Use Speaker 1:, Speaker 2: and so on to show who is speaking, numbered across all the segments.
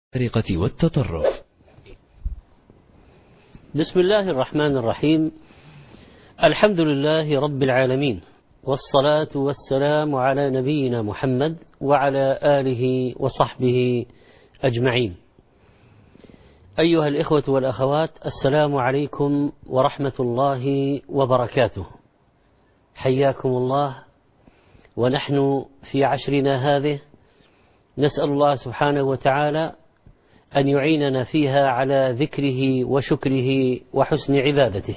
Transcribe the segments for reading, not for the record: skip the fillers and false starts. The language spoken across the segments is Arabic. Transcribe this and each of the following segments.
Speaker 1: السرقة والتطرف.
Speaker 2: بسم الله الرحمن الرحيم. الحمد لله رب العالمين، والصلاة والسلام على نبينا محمد وعلى آله وصحبه أجمعين. أيها الإخوة والأخوات، السلام عليكم ورحمة الله وبركاته. حياكم الله، ونحن في عشرنا هذه نسأل الله سبحانه وتعالى أن يعيننا فيها على ذكره وشكره وحسن عبادته.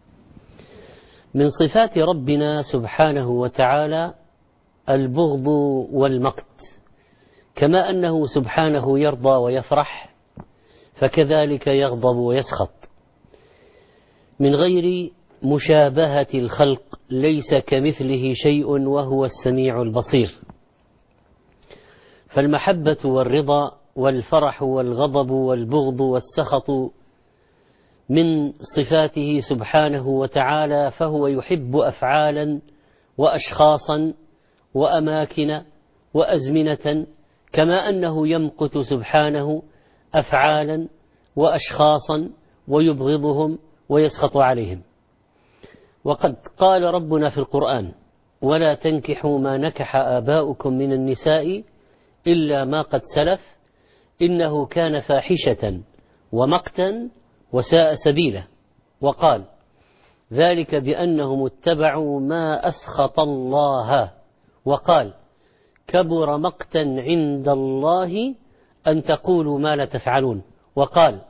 Speaker 2: من صفات ربنا سبحانه وتعالى البغض والمقت، كما أنه سبحانه يرضى ويفرح فكذلك يغضب ويسخط، من غير مشابهة الخلق، ليس كمثله شيء وهو السميع البصير. فالمحبة والرضا والفرح والغضب والبغض والسخط من صفاته سبحانه وتعالى، فهو يحب أفعالا وأشخاصا وأماكن وأزمنة، كما أنه يمقت سبحانه أفعالا وأشخاصا ويبغضهم ويسخط عليهم. وقد قال ربنا في القرآن: ولا تنكحوا ما نكح آباؤكم من النساء إلا ما قد سلف إنه كان فاحشة ومقتا وساء سبيلا. وقال: ذلك بأنهم اتبعوا ما أسخط الله. وقال: كبر مقتا عند الله أن تقولوا ما لا تفعلون. وقال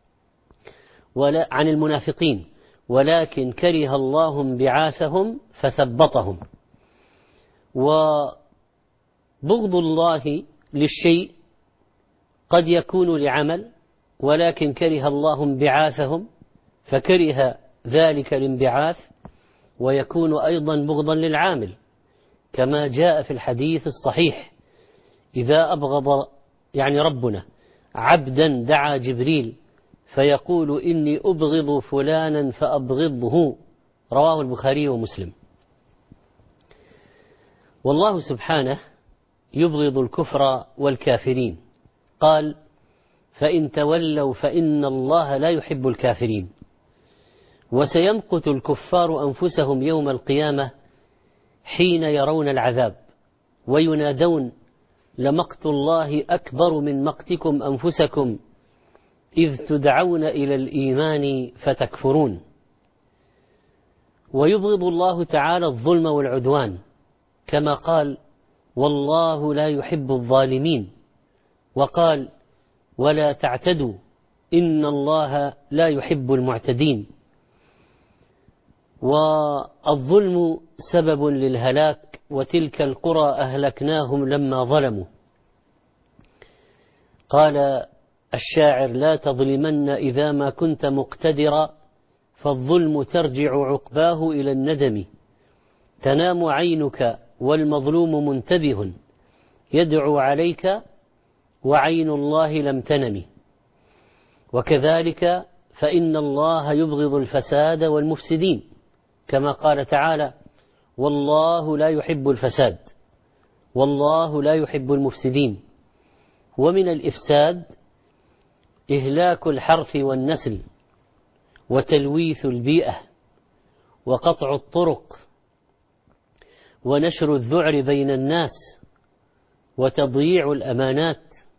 Speaker 2: عن المنافقين: ولكن كره الله انبعاثهم فثبطهم. وبغض الله للشيء قد يكون لعمل، ولكن كره الله انبعاثهم فكره ذلك الانبعاث، ويكون أيضا بغضا للعامل، كما جاء في الحديث الصحيح: إذا أبغض ربنا عبدا دعا جبريل فيقول إني أبغض فلانا فأبغضه، رواه البخاري ومسلم. والله سبحانه يبغض الكفر والكافرين، قال: فإن تولوا فإن الله لا يحب الكافرين. وسيمقت الكفار أنفسهم يوم القيامة حين يرون العذاب وينادون: لمقت الله أكبر من مقتكم أنفسكم إذ تدعون إلى الإيمان فتكفرون. ويبغض الله تعالى الظلم والعدوان، كما قال: والله لا يحب الظالمين. وقال: ولا تعتدوا إن الله لا يحب المعتدين. والظلم سبب للهلاك، وتلك القرى أهلكناهم لما ظلموا. قال الشاعر: لا تظلمن إذا ما كنت مقتدرا، فالظلم ترجع عقباه إلى الندم. تنام عينك والمظلوم منتبه، يدعو عليك وعين الله لم تنم. وكذلك فإن الله يبغض الفساد والمفسدين، كما قال تعالى: والله لا يحب الفساد والله لا يحب المفسدين. ومن الإفساد إهلاك الحرث والنسل، وتلويث البيئة، وقطع الطرق، ونشر الذعر بين الناس، وتضييع الأمانات،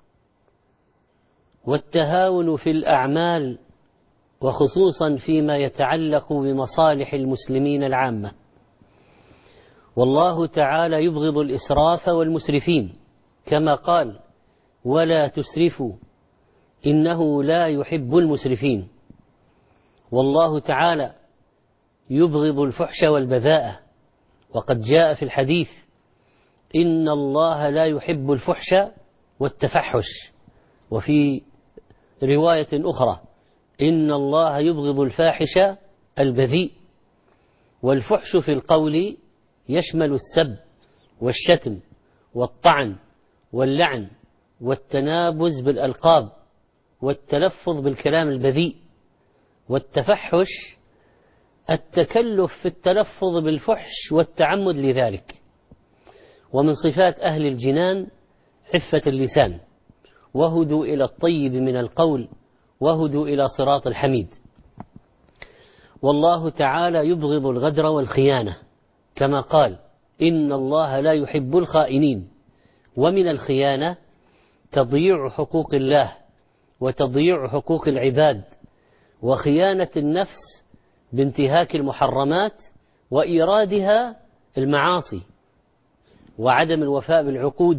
Speaker 2: والتهاون في الأعمال، وخصوصا فيما يتعلق بمصالح المسلمين العامة. والله تعالى يبغض الإسراف والمسرفين، كما قال: ولا تسرفوا إنه لا يحب المسرفين. والله تعالى يبغض الفحش والبذاءة، وقد جاء في الحديث: إن الله لا يحب الفحش والتفحش. وفي رواية أخرى: إن الله يبغض الفاحش البذيء. والفحش في القول يشمل السب والشتم والطعن واللعن والتنابز بالألقاب والتلفظ بالكلام البذيء. والتفحش التكلف في التلفظ بالفحش والتعمد لذلك. ومن صفات أهل الجنان عفة اللسان، وهدوا إلى الطيب من القول وهدوا إلى صراط الحميد. والله تعالى يبغض الغدر والخيانة كما قال إن الله لا يحب الخائنين. ومن الخيانة تضييع حقوق الله وتضييع حقوق العباد وخيانة النفس بانتهاك المحرمات وإيرادها المعاصي وعدم الوفاء بالعقود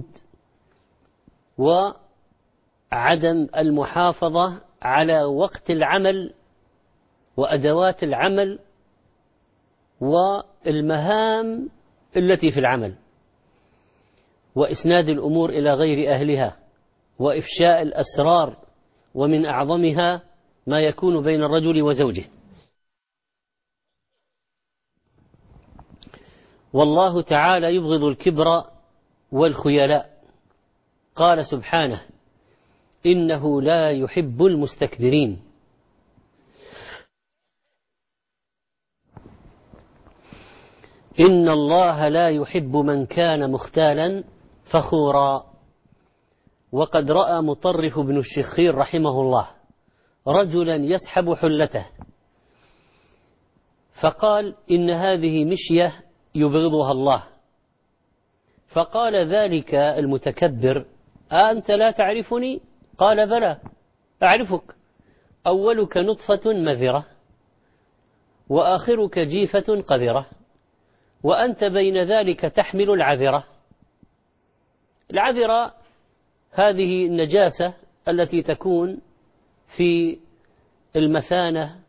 Speaker 2: وعدم المحافظة على وقت العمل وأدوات العمل والمهام التي في العمل وإسناد الأمور إلى غير أهلها وإفشاء الأسرار ومن أعظمها ما يكون بين الرجل وزوجه. والله تعالى يبغض الكبر والخيلاء قال سبحانه إنه لا يحب المستكبرين. إن الله لا يحب من كان مختالا فخورا. وقد رأى مطرف بن الشخير رحمه الله رجلا يسحب حلته فقال إن هذه مشية يبغضها الله. فقال ذلك المتكبر أنت لا تعرفني؟ قال بلى أعرفك، أولك نطفة مذرة وآخرك جيفة قذرة وأنت بين ذلك تحمل العذرة. العذرة هذه النجاسة التي تكون في المثانة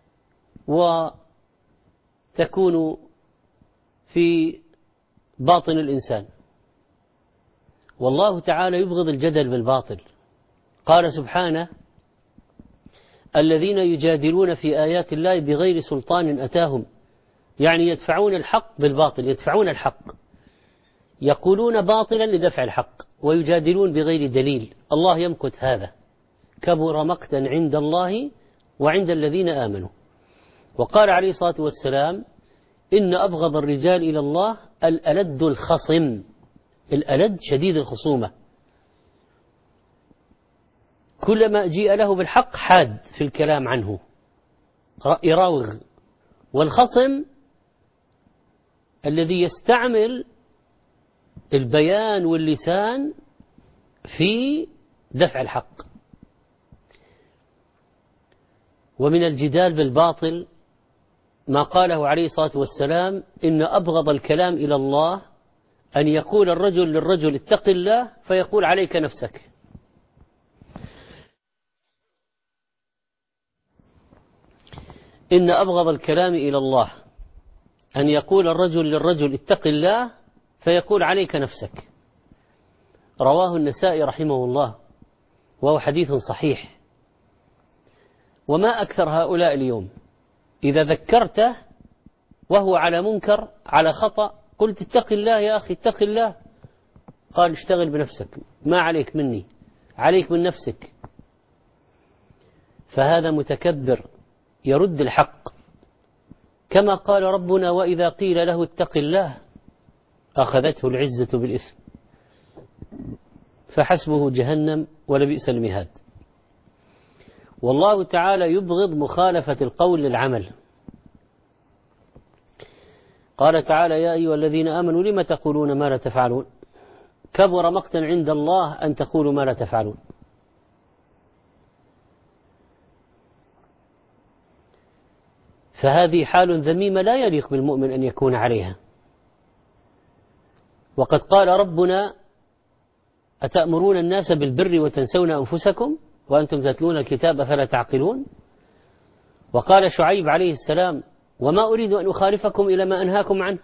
Speaker 2: وتكون في باطن الإنسان. والله تعالى يبغض الجدل بالباطل. قال سبحانه الذين يجادلون في آيات الله بغير سلطان أتاهم، يعني يدفعون الحق بالباطل، يدفعون الحق، يقولون باطلا لدفع الحق ويجادلون بغير دليل. الله يمقت هذا، كبر مقتا عند الله وعند الذين آمنوا. وقال عليه الصلاة والسلام إن أبغض الرجال إلى الله الألد الخصم. الألد شديد الخصومة، كلما جيء له بالحق حاد في الكلام عنه يراوغ. والخصم الذي يستعمل البيان واللسان في دفع الحق. ومن الجدال بالباطل ما قاله عليه الصلاة والسلام إن أبغض الكلام إلى الله أن يقول الرجل للرجل اتق الله فيقول عليك نفسك. إن أبغض الكلام إلى الله أن يقول الرجل للرجل اتق الله فيقول عليك نفسك. رواه النسائي رحمه الله وهو حديث صحيح. وما أكثر هؤلاء اليوم إذا ذكرته وهو على منكر على خطأ قلت اتق الله يا أخي اتق الله، قال اشتغل بنفسك، ما عليك مني، عليك من نفسك. فهذا متكبر يرد الحق، كما قال ربنا وإذا قيل له اتق الله أخذته العزة بالإثم فحسبه جهنم ولبئس المهاد. والله تعالى يبغض مخالفة القول للعمل. قال تعالى يا أيها الذين آمنوا لم تقولون ما لا تفعلون كبر مقتا عند الله أن تقولوا ما لا تفعلون. فهذه حال ذميمة لا يليق بالمؤمن أن يكون عليها. وقد قال ربنا أتأمرون الناس بالبر وتنسون أنفسكم وأنتم تتلون الكتاب فلا تعقلون. وقال شعيب عليه السلام وما أريد أن أخالفكم إلى ما أنهاكم عنه.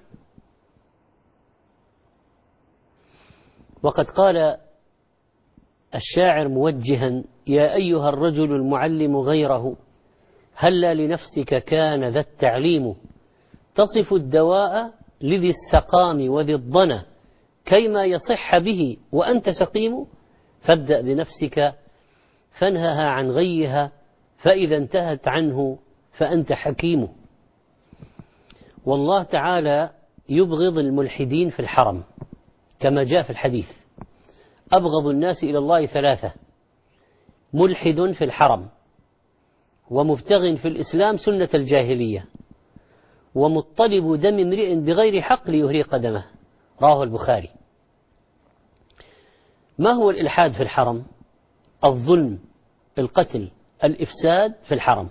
Speaker 2: وقد قال الشاعر موجها يا أيها الرجل المعلم غيره هلا لنفسك كان ذا التعليم تصف الدواء لذي السقام وذي الضنى كيما يصح به وأنت سقيم فابدأ بنفسك فانهها عن غيها فإذا انتهت عنه فأنت حكيم. والله تعالى يبغض الملحدين في الحرم كما جاء في الحديث أبغض الناس إلى الله ثلاثة ملحد في الحرم ومبتغ في الإسلام سنة الجاهلية ومطلب دم امرئ بغير حق ليهريق دمه. رواه البخاري. ما هو الإلحاد في الحرم؟ الظلم، القتل، الإفساد في الحرم.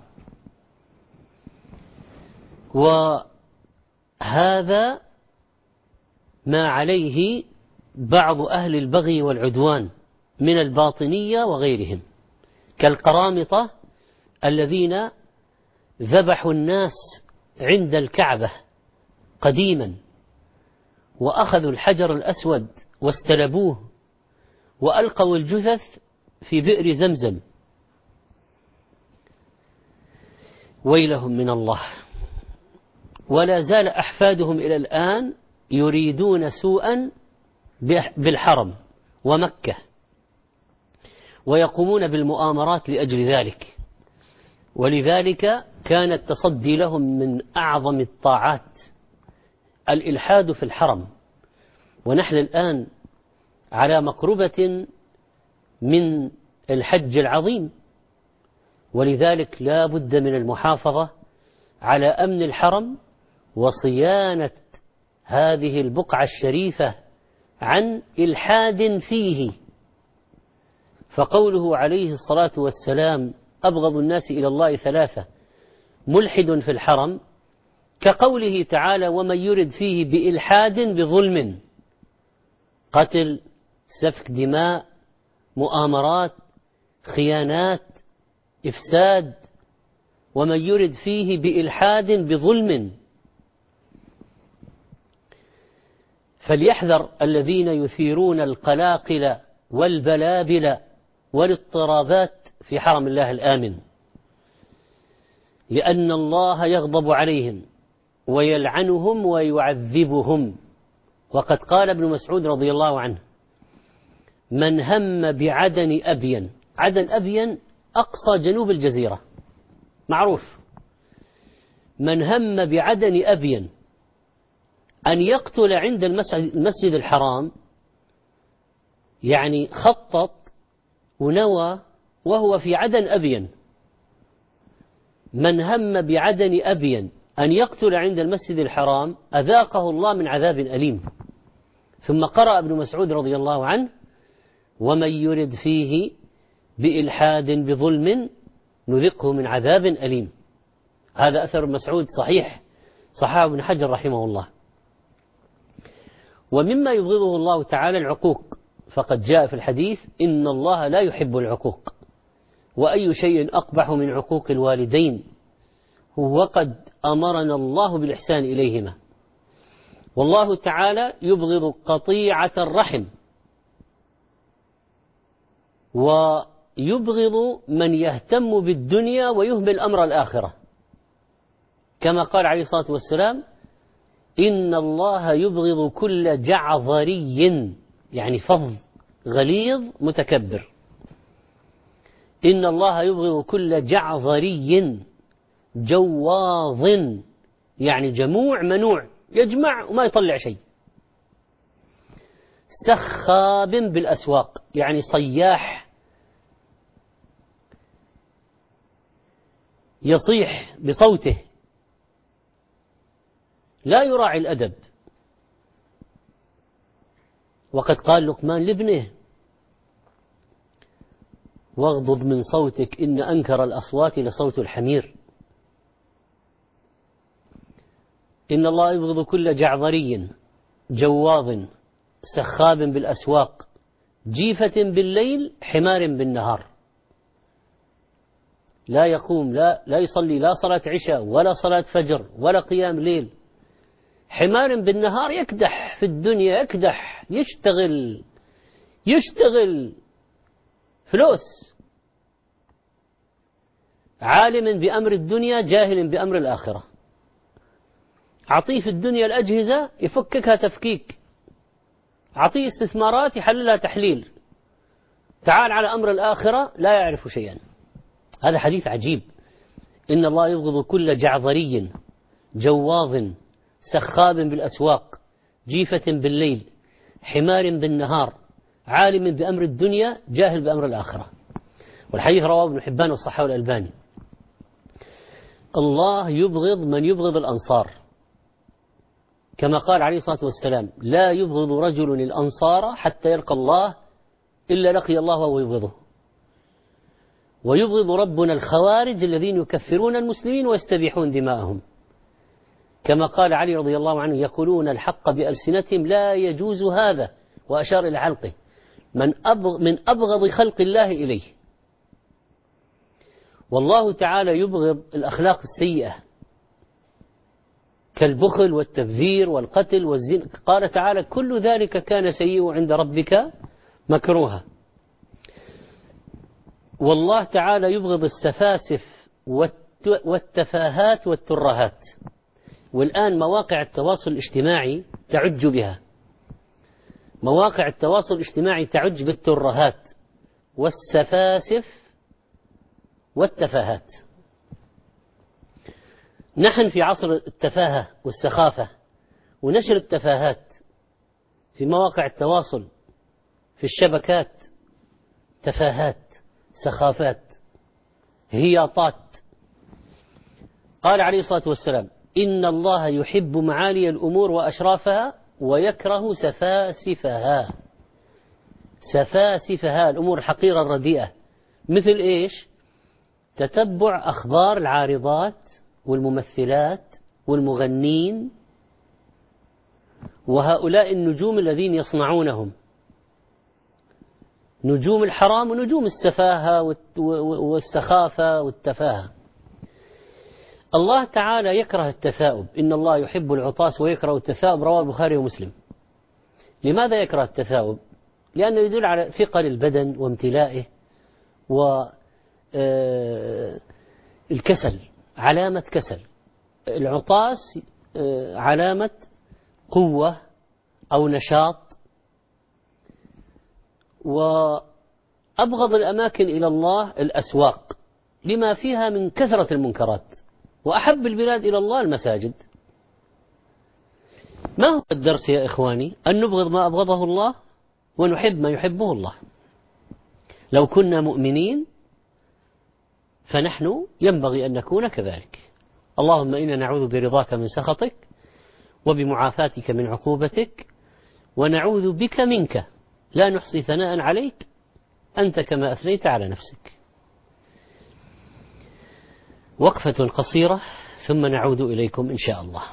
Speaker 2: وهذا ما عليه بعض أهل البغي والعدوان من الباطنية وغيرهم، كالقرامطة الذين ذبحوا الناس عند الكعبة قديما وأخذوا الحجر الأسود واستلبوه وألقوا الجثث في بئر زمزم، ويلهم من الله. ولا زال أحفادهم إلى الآن يريدون سوءا بالحرم ومكة ويقومون بالمؤامرات لأجل ذلك، ولذلك كان التصدي لهم من أعظم الطاعات الإلحاد في الحرم. ونحن الآن على مقربة من الحج العظيم، ولذلك لا بد من المحافظة على أمن الحرم وصيانة هذه البقعة الشريفة عن إلحاد فيه. فقوله عليه الصلاة والسلام أبغض الناس إلى الله ثلاثة: ملحد في الحرم، كقوله تعالى: ومن يرد فيه بإلحاد بظلم، قتل، سفك دماء، مؤامرات، خيانات، إفساد. ومن يرد فيه بإلحاد بظلم. فليحذر الذين يثيرون القلاقل والبلابل والاضطرابات في حرم الله الآمن، لأن الله يغضب عليهم ويلعنهم ويعذبهم. وقد قال ابن مسعود رضي الله عنه: من هم بعدن أبين، عدن أبين أقصى جنوب الجزيرة معروف، من هم بعدن أبين أن يقتل عند المسجد الحرام، يعني خطط ونوى وهو في عدن أبين، من هم بعدن أبين أن يقتل عند المسجد الحرام أذاقه الله من عذاب أليم. ثم قرأ ابن مسعود رضي الله عنه: ومن يرد فيه بإلحاد بظلم نذقه من عذاب أليم. هذا أثر مسعود صحيح، صححه ابن حجر رحمه الله. ومما يبغضه الله تعالى العقوق، فقد جاء في الحديث: إن الله لا يحب العقوق، وأي شيء أقبح من عقوق الوالدين، وقد أمرنا الله بالإحسان إليهما. والله تعالى يبغض قطيعة الرحم، ويبغض من يهتم بالدنيا ويهمل أمر الآخرة، كما قال عليه الصلاة والسلام: إن الله يبغض كل جعظري، يعني فظ غليظ متكبر. إن الله يبغض كل جعظري جواظ، يعني جموع منوع، يجمع وما يطلع شيء. سخاب بالأسواق، يعني صياح يصيح بصوته لا يراعي الأدب. وقد قال لقمان لابنه: واغضض من صوتك إن أنكر الأصوات لصوت الحمير. إن الله يبغض كل جعظري جواظ سخاب بالأسواق جيفة بالليل حمار بالنهار. لا يقوم، لا يصلي لا صلاة عشاء ولا صلاة فجر ولا قيام ليل. حمار بالنهار يكدح في الدنيا، يكدح، يشتغل فلوس. عالم بأمر الدنيا جاهل بأمر الآخرة. أعطيه في الدنيا الأجهزة يفككها تفكيك، أعطيه استثمارات يحللها تحليل، تعال على أمر الآخرة لا يعرف شيئا. هذا حديث عجيب. إن الله يبغض كل جعظري جواظ سخاب بالأسواق جيفة بالليل حمار بالنهار عالم بأمر الدنيا جاهل بأمر الآخرة. والحديث رواه ابن حبان والصحاح الألباني. الله يبغض من يبغض الأنصار، كما قال عليه الصلاة والسلام: لا يبغض رجل الأنصار حتى يلقى الله إلا لقي الله وهو يبغضه. ويبغض ربنا الخوارج الذين يكفرون المسلمين ويستبيحون دماءهم، كما قال علي رضي الله عنه: يقولون الحق بألسنتهم لا يجوز هذا، وأشار إلى حلقه: من أبغض خلق الله إليه. والله تعالى يبغض الأخلاق السيئة كالبخل والتبذير والقتل والزنا. قال تعالى: كل ذلك كان سيئا عند ربك مكروها. والله تعالى يبغض السفاسف والتفاهات والترهات. والآن مواقع التواصل الاجتماعي تعج بها، مواقع التواصل الاجتماعي تعج بالترهات والسفاسف والتفاهات. نحن في عصر التفاهة والسخافة ونشر التفاهات في مواقع التواصل، في الشبكات، تفاهات، سخافات، هياطات. قال عليه الصلاة والسلام: إن الله يحب معالي الأمور وأشرافها ويكره سفاسفها. سفاسفها الأمور الحقيرة الرديئة، مثل إيش؟ تتبع أخبار العارضات والممثلات والمغنين وهؤلاء النجوم الذين يصنعونهم، نجوم الحرام ونجوم السفاهة والسخافة والتفاهة. الله تعالى يكره التثاؤب: إن الله يحب العطاس ويكره التثاؤب، رواه البخاري ومسلم. لماذا يكره التثاؤب؟ لأنه يدل على ثقل البدن وامتلائه والكسل، علامة كسل. العطاس علامة قوة أو نشاط. وأبغض الأماكن إلى الله الأسواق لما فيها من كثرة المنكرات، وأحب البلاد إلى الله المساجد. ما هو الدرس يا إخواني؟ أن نبغض ما أبغضه الله ونحب ما يحبه الله. لو كنا مؤمنين فنحن ينبغي أن نكون كذلك. اللهم إنا نعوذ برضاك من سخطك وبمعافاتك من عقوبتك ونعوذ بك منك لا نحصي ثناء عليك أنت كما أثنيت على نفسك. وقفة قصيرة ثم نعود إليكم إن شاء الله.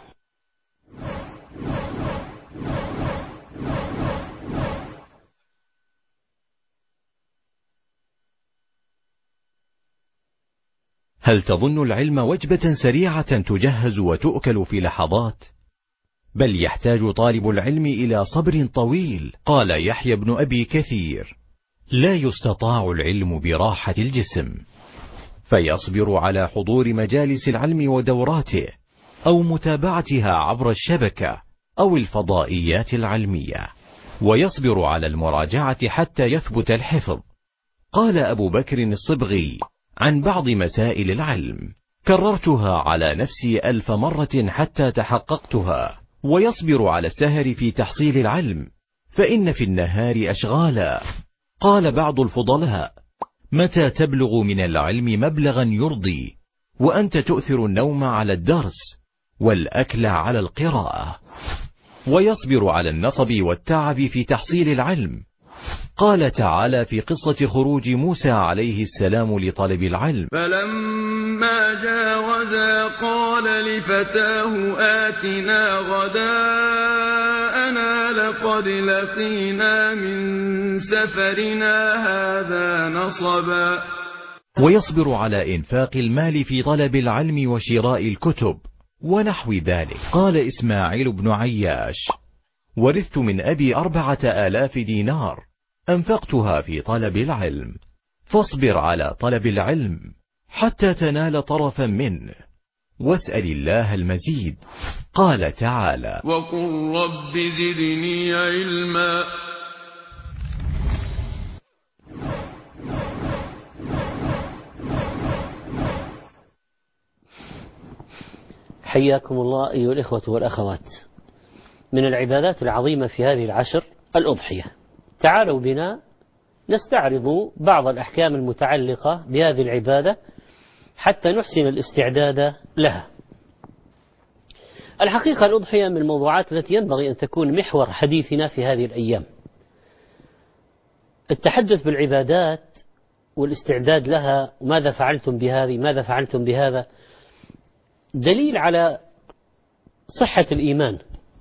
Speaker 1: هل تظن العلم وجبة سريعة تجهز وتؤكل في لحظات؟ بل يحتاج طالب العلم إلى صبر طويل. قال يحيى بن أبي كثير: لا يستطاع العلم براحة الجسم، فيصبر على حضور مجالس العلم ودوراته أو متابعتها عبر الشبكة أو الفضائيات العلمية، ويصبر على المراجعة حتى يثبت الحفظ. قال أبو بكر الصبغي عن بعض مسائل العلم: كررتها على نفسي 1000 مرة حتى تحققتها. ويصبر على السهر في تحصيل العلم، فإن في النهار أشغالا. قال بعض الفضلاء: متى تبلغ من العلم مبلغا يرضي وأنت تؤثر النوم على الدرس والأكل على القراءة؟ ويصبر على النصب والتعب في تحصيل العلم. قال تعالى في قصة خروج موسى عليه السلام لطلب العلم:
Speaker 3: فلما جاوزا قال لفتاه آتنا غداءنا لقد لقينا من سفرنا هذا نصبا.
Speaker 1: ويصبر على إنفاق المال في طلب العلم وشراء الكتب ونحو ذلك. قال إسماعيل بن عياش: ورثت من أبي 4000 دينار أنفقتها في طلب العلم. فاصبر على طلب العلم حتى تنال طرفا منه واسأل الله المزيد. قال تعالى:
Speaker 3: وقل رب زدني علما.
Speaker 2: حياكم الله أيها الإخوة والأخوات. من العبادات العظيمة في هذه العشر الأضحية. تعالوا بنا نستعرض بعض الأحكام المتعلقة بهذه العبادة حتى نحسن الاستعداد لها. الحقيقة الأضحية من الموضوعات التي ينبغي أن تكون محور حديثنا في هذه الأيام. التحدث بالعبادات والاستعداد لها، وماذا فعلتم بهذه، ماذا فعلتم بهذا، دليل على صحة الإيمان.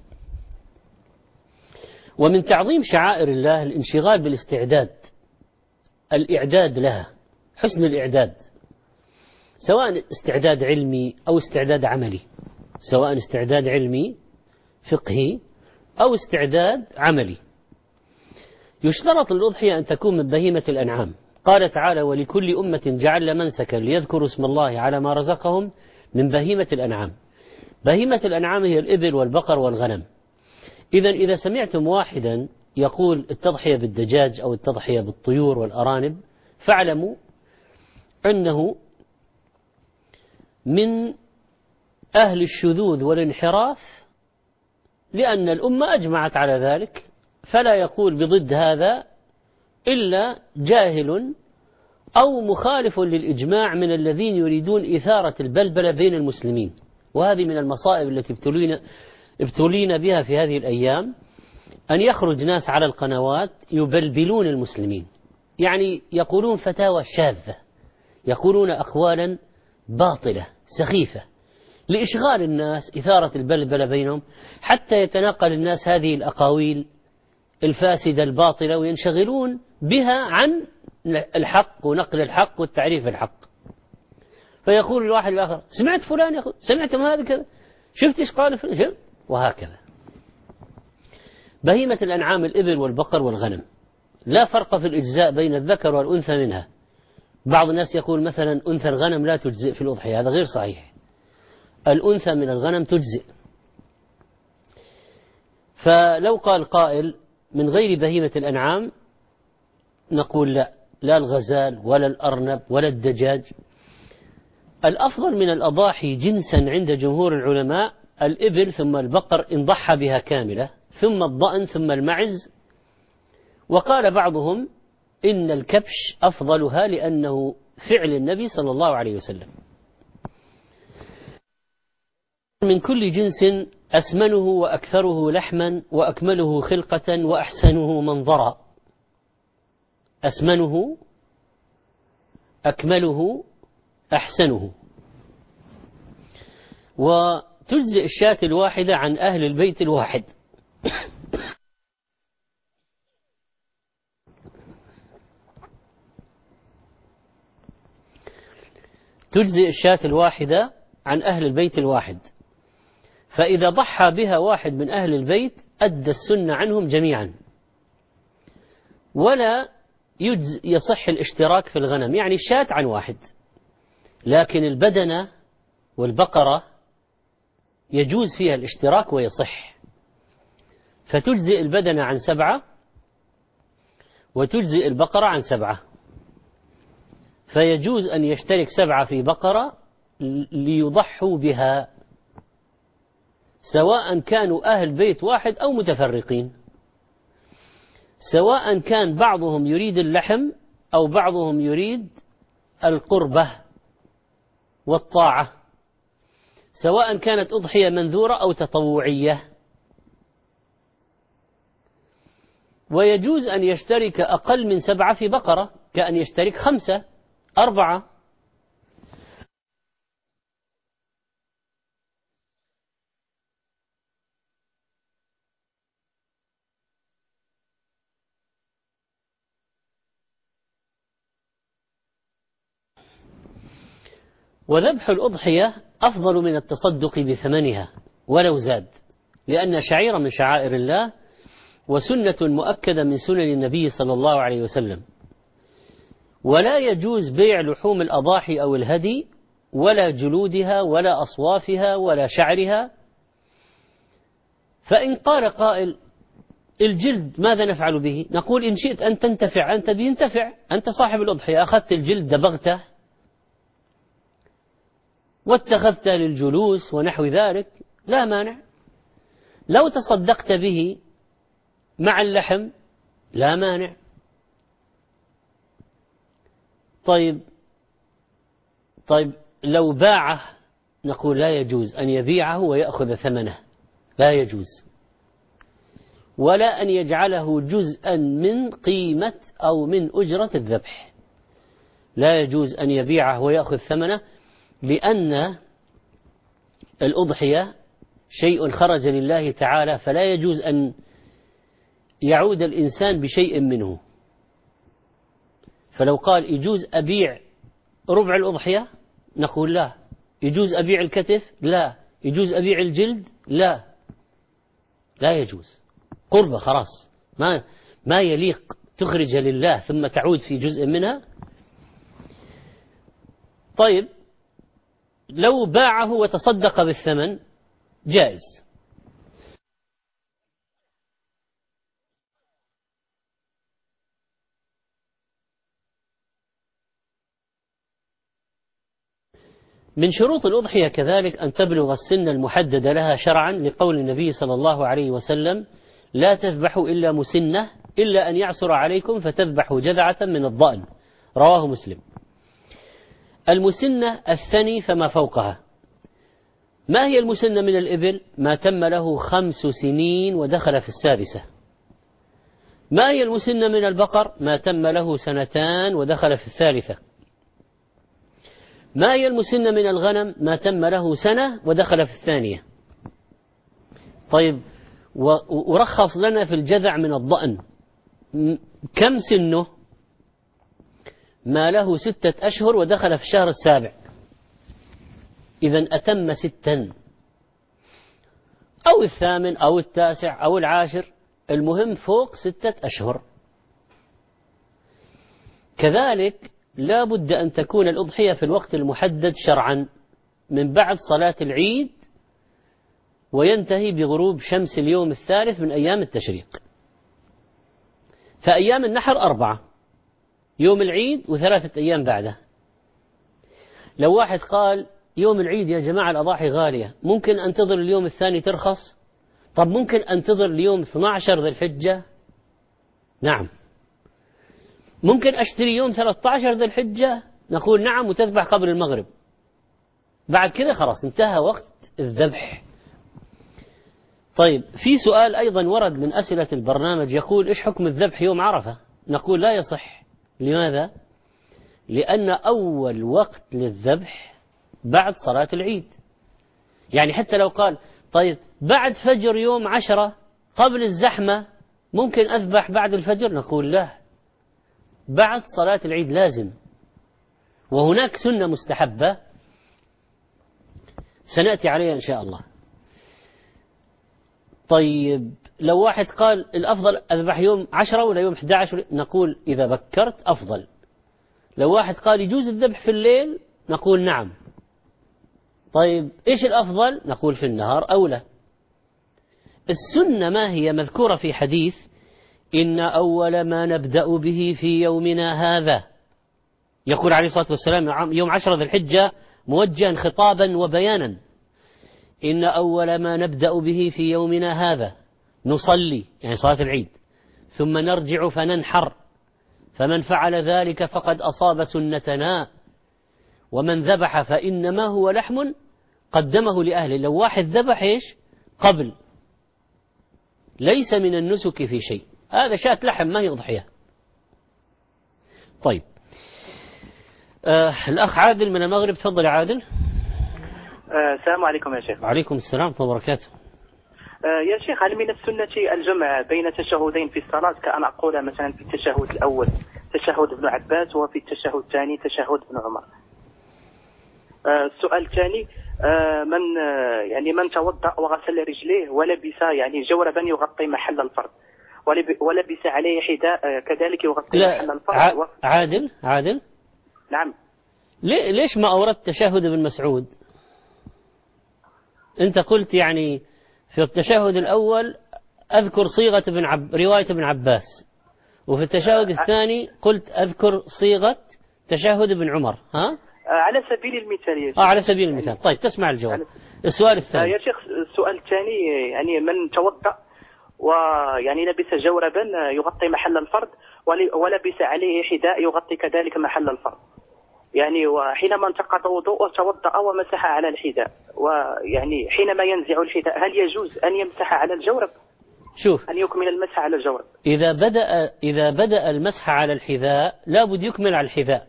Speaker 2: ومن تعظيم شعائر الله الانشغال بالاستعداد، الإعداد لها، حسن الإعداد، سواء استعداد علمي أو استعداد عملي، سواء استعداد علمي فقهي أو استعداد عملي. يشترط للأضحية أن تكون من بهيمة الأنعام. قال تعالى: ولكل أمة جعلنا منسكا ليذكروا اسم الله على ما رزقهم من بهيمة الأنعام. بهيمة الأنعام هي الإبل والبقر والغنم. إذا سمعتم واحدا يقول التضحية بالدجاج أو التضحية بالطيور والأرانب، فاعلموا أنه من أهل الشذوذ والانحراف، لأن الأمة أجمعت على ذلك، فلا يقول بضد هذا إلا جاهل أو مخالف للإجماع من الذين يريدون إثارة البلبلة بين المسلمين. وهذه من المصائب التي ابتلينا بها في هذه الأيام، أن يخرج ناس على القنوات يبلبلون المسلمين، يعني يقولون فتاوى شاذة، يقولون أقوالا باطلة سخيفة لإشغال الناس، إثارة البلبلة بينهم، حتى يتناقل الناس هذه الأقاويل الفاسدة الباطلة وينشغلون بها عن الحق ونقل الحق والتعريف الحق. فيقول الواحد الآخر: سمعت فلان يقول، سمعتم هذا كذا، شفت إيش قال فلان، وهكذا. بهيمة الأنعام الإبل والبقر والغنم، لا فرق في الإجزاء بين الذكر والأنثى منها. بعض الناس يقول مثلا أنثى الغنم لا تجزئ في الأضحية، هذا غير صحيح. الأنثى من الغنم تجزئ. فلو قال قائل من غير بهيمة الأنعام، نقول لا الغزال ولا الأرنب ولا الدجاج. الأفضل من الأضاحي جنسا عند جمهور العلماء الإبل، ثم البقر إن ضحى بها كاملة، ثم الضأن، ثم المعز. وقال بعضهم إن الكبش أفضلها لأنه فعل النبي صلى الله عليه وسلم. من كل جنس أسمنه وأكثره لحما وأكمله خلقة وأحسنه منظرا. أسمنه، أكمله، أحسنه. وتجزئ الشاة الواحدة عن أهل البيت الواحد. تجزئ الشاة الواحدة عن أهل البيت الواحد، فإذا ضحى بها واحد من أهل البيت أدى السنة عنهم جميعا، ولا يصح الاشتراك في الغنم، يعني الشاة عن واحد، لكن البدنة والبقرة يجوز فيها الاشتراك ويصح. فتجزئ البدنة عن 7 وتجزئ البقرة عن 7، فيجوز أن يشترك 7 في بقرة ليضحوا بها، سواء كانوا أهل بيت واحد أو متفرقين، سواء كان بعضهم يريد اللحم أو بعضهم يريد القربة والطاعة، سواء كانت أضحية منذورة أو تطوعية. ويجوز أن يشترك أقل من 7 في بقرة، كأن يشترك 5 4. وذبح الأضحية أفضل من التصدق بثمنها ولو زاد، لأن شعيرة من شعائر الله وسنة مؤكدة من سنن النبي صلى الله عليه وسلم. ولا يجوز بيع لحوم الأضاحي أو الهدي ولا جلودها ولا أصوافها ولا شعرها. فإن قال قائل الجلد ماذا نفعل به؟ نقول إن شئت أن تنتفع أنت به انتفع، أنت صاحب الأضحية، أخذت الجلد دبغته واتخذته للجلوس ونحو ذلك لا مانع. لو تصدقت به مع اللحم لا مانع. طيب لو باعه نقول لا يجوز أن يبيعه ويأخذ ثمنه، لا يجوز، ولا أن يجعله جزءا من قيمة أو من أجرة الذبح، لا يجوز أن يبيعه ويأخذ ثمنه، لأن الأضحية شيء خرج لله تعالى، فلا يجوز أن يعود الإنسان بشيء منه. فلو قال يجوز أبيع ربع الأضحية نقول لا. يجوز أبيع الكتف؟ لا. يجوز أبيع الجلد؟ لا، لا يجوز. قربة خلاص، ما يليق تخرج لله ثم تعود في جزء منها. طيب لو باعه وتصدق بالثمن جائز. من شروط الأضحية كذلك أن تبلغ السن المحدد لها شرعا، لقول النبي صلى الله عليه وسلم: لا تذبحوا إلا مسنة إلا أن يعسر عليكم فتذبحوا جذعة من الضأن، رواه مسلم. المسنة الثني فما فوقها. ما هي المسنة من الإبل؟ ما تم له 5 سنين ودخل في السادسة. ما هي المسنة من البقر؟ ما تم له 2 ودخل في الثالثة. ما هي المسنة من الغنم؟ ما تم له 1 ودخل في الثانية. طيب ورخص لنا في الجذع من الضأن، كم سنه؟ ما له 6 أشهر ودخل في الشهر السابع، إذن أتم 6 أو 8 أو 9 أو 10، المهم فوق 6 أشهر. كذلك لا بد أن تكون الأضحية في الوقت المحدد شرعا، من بعد صلاة العيد وينتهي بغروب شمس اليوم الثالث من أيام التشريق. فأيام النحر 4، يوم العيد و3 أيام بعده. لو واحد قال يوم العيد يا جماعة الأضاحي غالية، ممكن أنتظر اليوم الثاني ترخص؟ طب ممكن أنتظر اليوم 12 ذي الحجة؟ نعم. ممكن أشتري يوم 13 ذي الحجة؟ نقول نعم، وتذبح قبل المغرب. بعد كده خلاص انتهى وقت الذبح. طيب في سؤال أيضا ورد من أسئلة البرنامج يقول: إيش حكم الذبح يوم عرفة؟ نقول لا يصح. لماذا؟ لأن أول وقت للذبح بعد صلاة العيد. يعني حتى لو قال طيب بعد فجر يوم 10 قبل الزحمة ممكن أذبح بعد الفجر، نقول لا، بعد صلاة العيد لازم. وهناك سنة مستحبة سنأتي عليها إن شاء الله. طيب لو واحد قال الأفضل أذبح يوم 10 ولا يوم 11، نقول إذا بكرت أفضل. لو واحد قال يجوز الذبح في الليل، نقول نعم. طيب إيش الأفضل؟ نقول في النهار أولى. السنة ما هي؟ مذكورة في حديث: إن أول ما نبدأ به في يومنا هذا، يقول عليه الصلاة والسلام يوم 10 ذي الحجة موجها خطابا وبيانا: إن أول ما نبدأ به في يومنا هذا نصلي، يعني صلاة العيد، ثم نرجع فننحر، فمن فعل ذلك فقد أصاب سنتنا، ومن ذبح فإنما هو لحم قدمه لأهله. لو واحد ذبح إيش قبل، ليس من النسك في شيء، هذا شاة لحم ما هي أضحية. طيب الأخ عادل من المغرب، تفضل يا عادل.
Speaker 4: السلام عليكم يا شيخ.
Speaker 2: وعليكم السلام ورحمة الله وبركاته.
Speaker 4: يا شيخ، هل من السنة الجمع بين تشهدين في الصلاة، كأن أقول مثلا في التشهد الأول تشهد ابن عباس وفي التشهد الثاني تشهد ابن عمر؟ السؤال الثاني: من توضأ وغسل رجليه ولبس يعني جوربا يغطي محل الفرض، ولبس عليه حذاء كذلك يغطي محل الفرض.
Speaker 2: عادل
Speaker 4: نعم.
Speaker 2: ليش ما أوردت تشهد ابن مسعود؟ أنت قلت يعني في التشهد الأول أذكر صيغة رواية ابن عباس، وفي التشهد الثاني قلت أذكر صيغة تشهد ابن عمر. ها؟
Speaker 4: على سبيل المثال يا شيخ.
Speaker 2: على سبيل المثال. طيب تسمع الجواب. السؤال الثاني
Speaker 4: يا شيخ، السؤال الثاني يعني من توضأ ويعني لبس جوربا يغطي محل الفرض ولبس عليه حذاء يغطي كذلك محل الفرض، يعني وحينما انتقض وضوءه توضأ ومسح على الحذاء، ويعني حينما ينزع الحذاء هل يجوز أن يمسح على الجورب؟
Speaker 2: شوف،
Speaker 4: أن يكمل المسح على الجورب.
Speaker 2: إذا بدأ المسح على الحذاء لابد يكمل على الحذاء،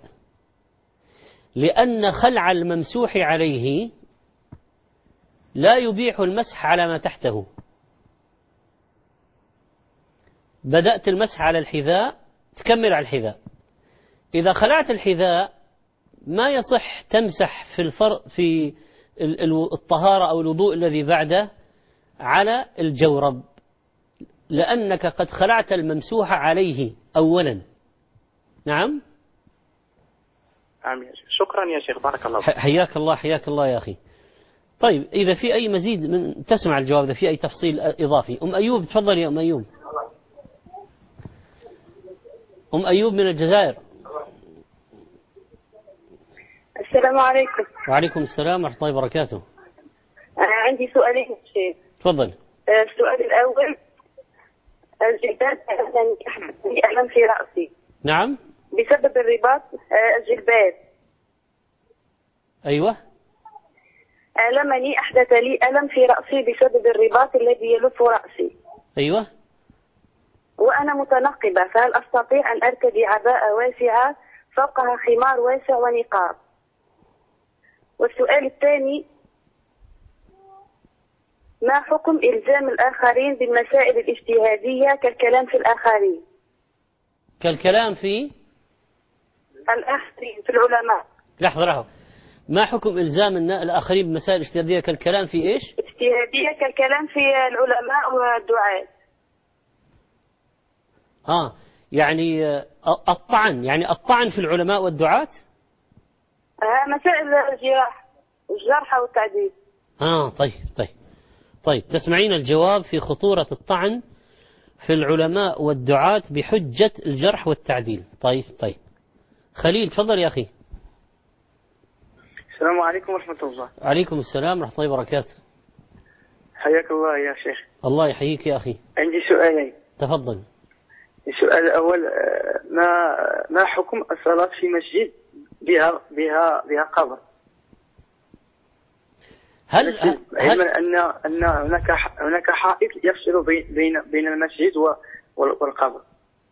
Speaker 2: لأن خلع الممسوح عليه لا يبيح المسح على ما تحته. بدأت المسح على الحذاء تكمل على الحذاء. إذا خلعت الحذاء ما يصح تمسح في الطهارة أو الوضوء الذي بعده على الجورب، لأنك قد خلعت الممسوح عليه أولا. نعم.
Speaker 4: يا شيخ. شكرا يا شيخ، بارك الله.
Speaker 2: حياك الله، حياك الله يا أخي. طيب، إذا في أي مزيد تسمع الجواب، إذا في أي تفصيل إضافي. أم أيوب، تفضل يا أم أيوب. أم أيوب من الجزائر.
Speaker 5: السلام عليكم.
Speaker 2: وعليكم السلام ورحمة الله وبركاته.
Speaker 5: عندي سؤالين شيخ.
Speaker 2: تفضل.
Speaker 5: السؤال الأول، الجلباب أحدث ألم في رأسي.
Speaker 2: نعم.
Speaker 5: بسبب الرباط. الجلباب.
Speaker 2: أيوة.
Speaker 5: ألمني، أحدث لي ألم في رأسي بسبب الرباط الذي يلف رأسي.
Speaker 2: أيوة.
Speaker 5: وأنا متنقبة، فهل أستطيع أن أرتدي عباءة واسعة فوقها خمار واسع ونقاب؟ والسؤال الثاني، ما حكم إلزام الآخرين بالمسائل الاجتهادية كالكلام في الآخرين؟
Speaker 2: كالكلام في
Speaker 5: الآخرين، في العلماء.
Speaker 2: لحظة. ما حكم إلزام الآخرين بالمسائل الاجتهادية كالكلام في إيش؟
Speaker 5: اجتهادية كالكلام في العلماء والدعاة.
Speaker 2: يعني الطعن في العلماء والدعاة.
Speaker 5: مسائل الجرح والتعديل.
Speaker 2: طيب تسمعين الجواب في خطورة الطعن في العلماء والدعاة بحجة الجرح والتعديل. طيب خليل، تفضل يا أخي.
Speaker 6: السلام عليكم ورحمة الله.
Speaker 2: وعليكم السلام ورحمة الله وبركاته.
Speaker 6: حياك الله يا شيخ.
Speaker 2: الله يحييك يا أخي.
Speaker 6: عندي سؤالين.
Speaker 2: تفضل.
Speaker 6: السؤال الأول، ما حكم الصلاة في مسجد بها قبر؟ علما أن هناك حائط يفصل بين المسجد والقبر.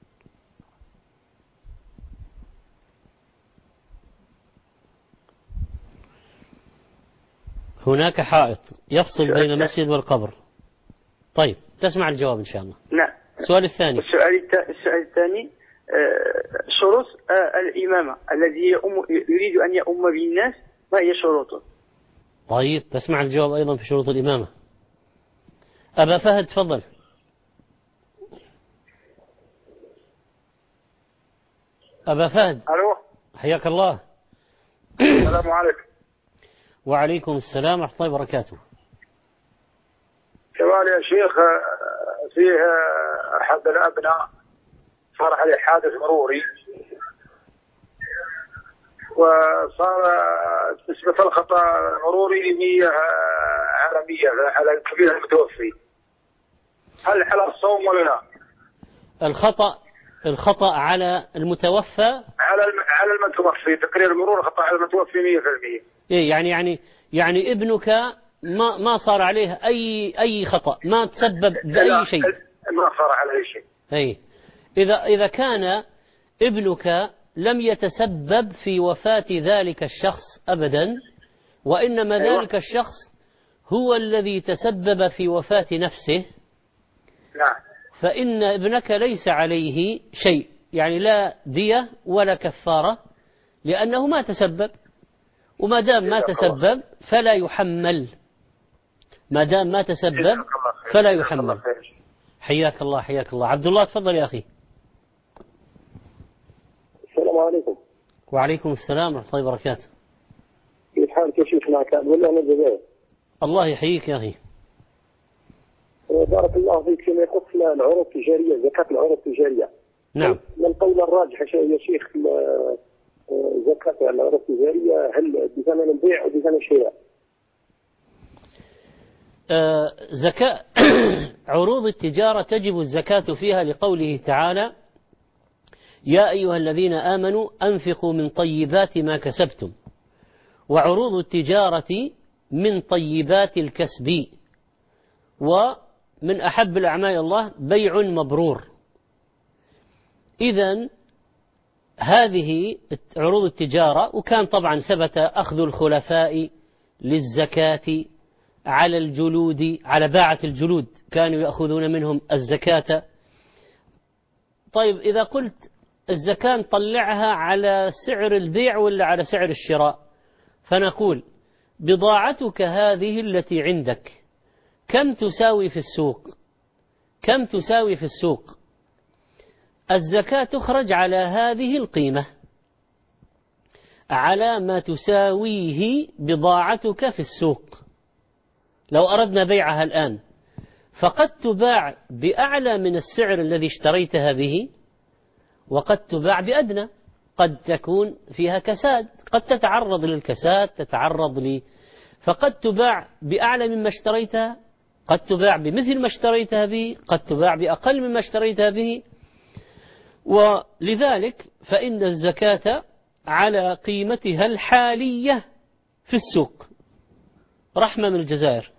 Speaker 2: هناك حائط يفصل بين المسجد والقبر. طيب، تسمع الجواب إن شاء الله.
Speaker 6: نعم.
Speaker 2: السؤال الثاني.
Speaker 6: السؤال الثاني، شروط الإمامة الذي يريد أن يؤم بالناس، ما هي شروطه؟
Speaker 2: طيب، تسمع الجواب أيضا في شروط الإمامة. أبا فهد، تفضل. أبا فهد.
Speaker 7: ألو.
Speaker 2: حياك الله.
Speaker 7: السلام عليكم.
Speaker 2: وعليكم السلام ورحمة الله وبركاته.
Speaker 7: سؤال يا شيخ، فيه أحد الأبناء صار عليه حادث مروري، وصار نسبة الخطأ المروري 100 على 100 على الكبير المتوفي. هل على الصوم ولا لا؟
Speaker 2: الخطأ على المتوفى،
Speaker 7: على المتوفي، تقرير المرور خطأ على المتوفي 100%.
Speaker 2: إيه يعني ابنك ما صار عليه أي خطأ، ما تسبب بأي شيء.
Speaker 7: ما صار عليه شيء.
Speaker 2: أي إذا كان ابنك لم يتسبب في وفاة ذلك الشخص أبدا، وإنما ذلك الشخص هو الذي تسبب في وفاة نفسه،
Speaker 7: نعم،
Speaker 2: فإن ابنك ليس عليه شيء، يعني لا دية ولا كفارة، لأنه ما تسبب. وما دام ما تسبب فلا يحمل. ما دام ما تسبب فلا يحمل. حياك الله، حياك الله. عبد الله، تفضل يا أخي.
Speaker 8: السلام عليكم.
Speaker 2: وعليكم السلام ورحمة الله وبركاته.
Speaker 8: كيف حالك يا شيخنا؟ كان ولا أنا الجزائر.
Speaker 2: الله يحييك يا أخي.
Speaker 8: بارك الله فيك. فيما يخص العروض التجارية، زكاة العروض التجارية.
Speaker 2: نعم.
Speaker 8: ما القول الراجح يا شيخ؟ زكاة العروض التجارية هل بثمن البيع أو بثمن الشراء؟
Speaker 2: زكاة عروض التجارة تجب الزكاة فيها لقوله تعالى: يا أيها الذين آمنوا أنفقوا من طيبات ما كسبتم. وعروض التجارة من طيبات الكسب، ومن أحب الأعمال الله بيع مبرور. إذن هذه عروض التجارة. وكان طبعا ثبت أخذ الخلفاء للزكاة على الجلود، على باعة الجلود كانوا يأخذون منهم الزكاة. طيب إذا قلت الزكاة نطلعها على سعر البيع ولا على سعر الشراء؟ فنقول بضاعتك هذه التي عندك كم تساوي في السوق؟ كم تساوي في السوق؟ الزكاة تخرج على هذه القيمة، على ما تساويه بضاعتك في السوق. لو أردنا بيعها الآن فقد تباع بأعلى من السعر الذي اشتريتها به، وقد تباع بأدنى، قد تكون فيها كساد، قد تتعرض للكساد، فقد تباع بأعلى مما اشتريتها، قد تباع بمثل ما اشتريتها به، قد تباع بأقل مما اشتريتها به. ولذلك فإن الزكاة على قيمتها الحالية في السوق. رحمة من الجزائر.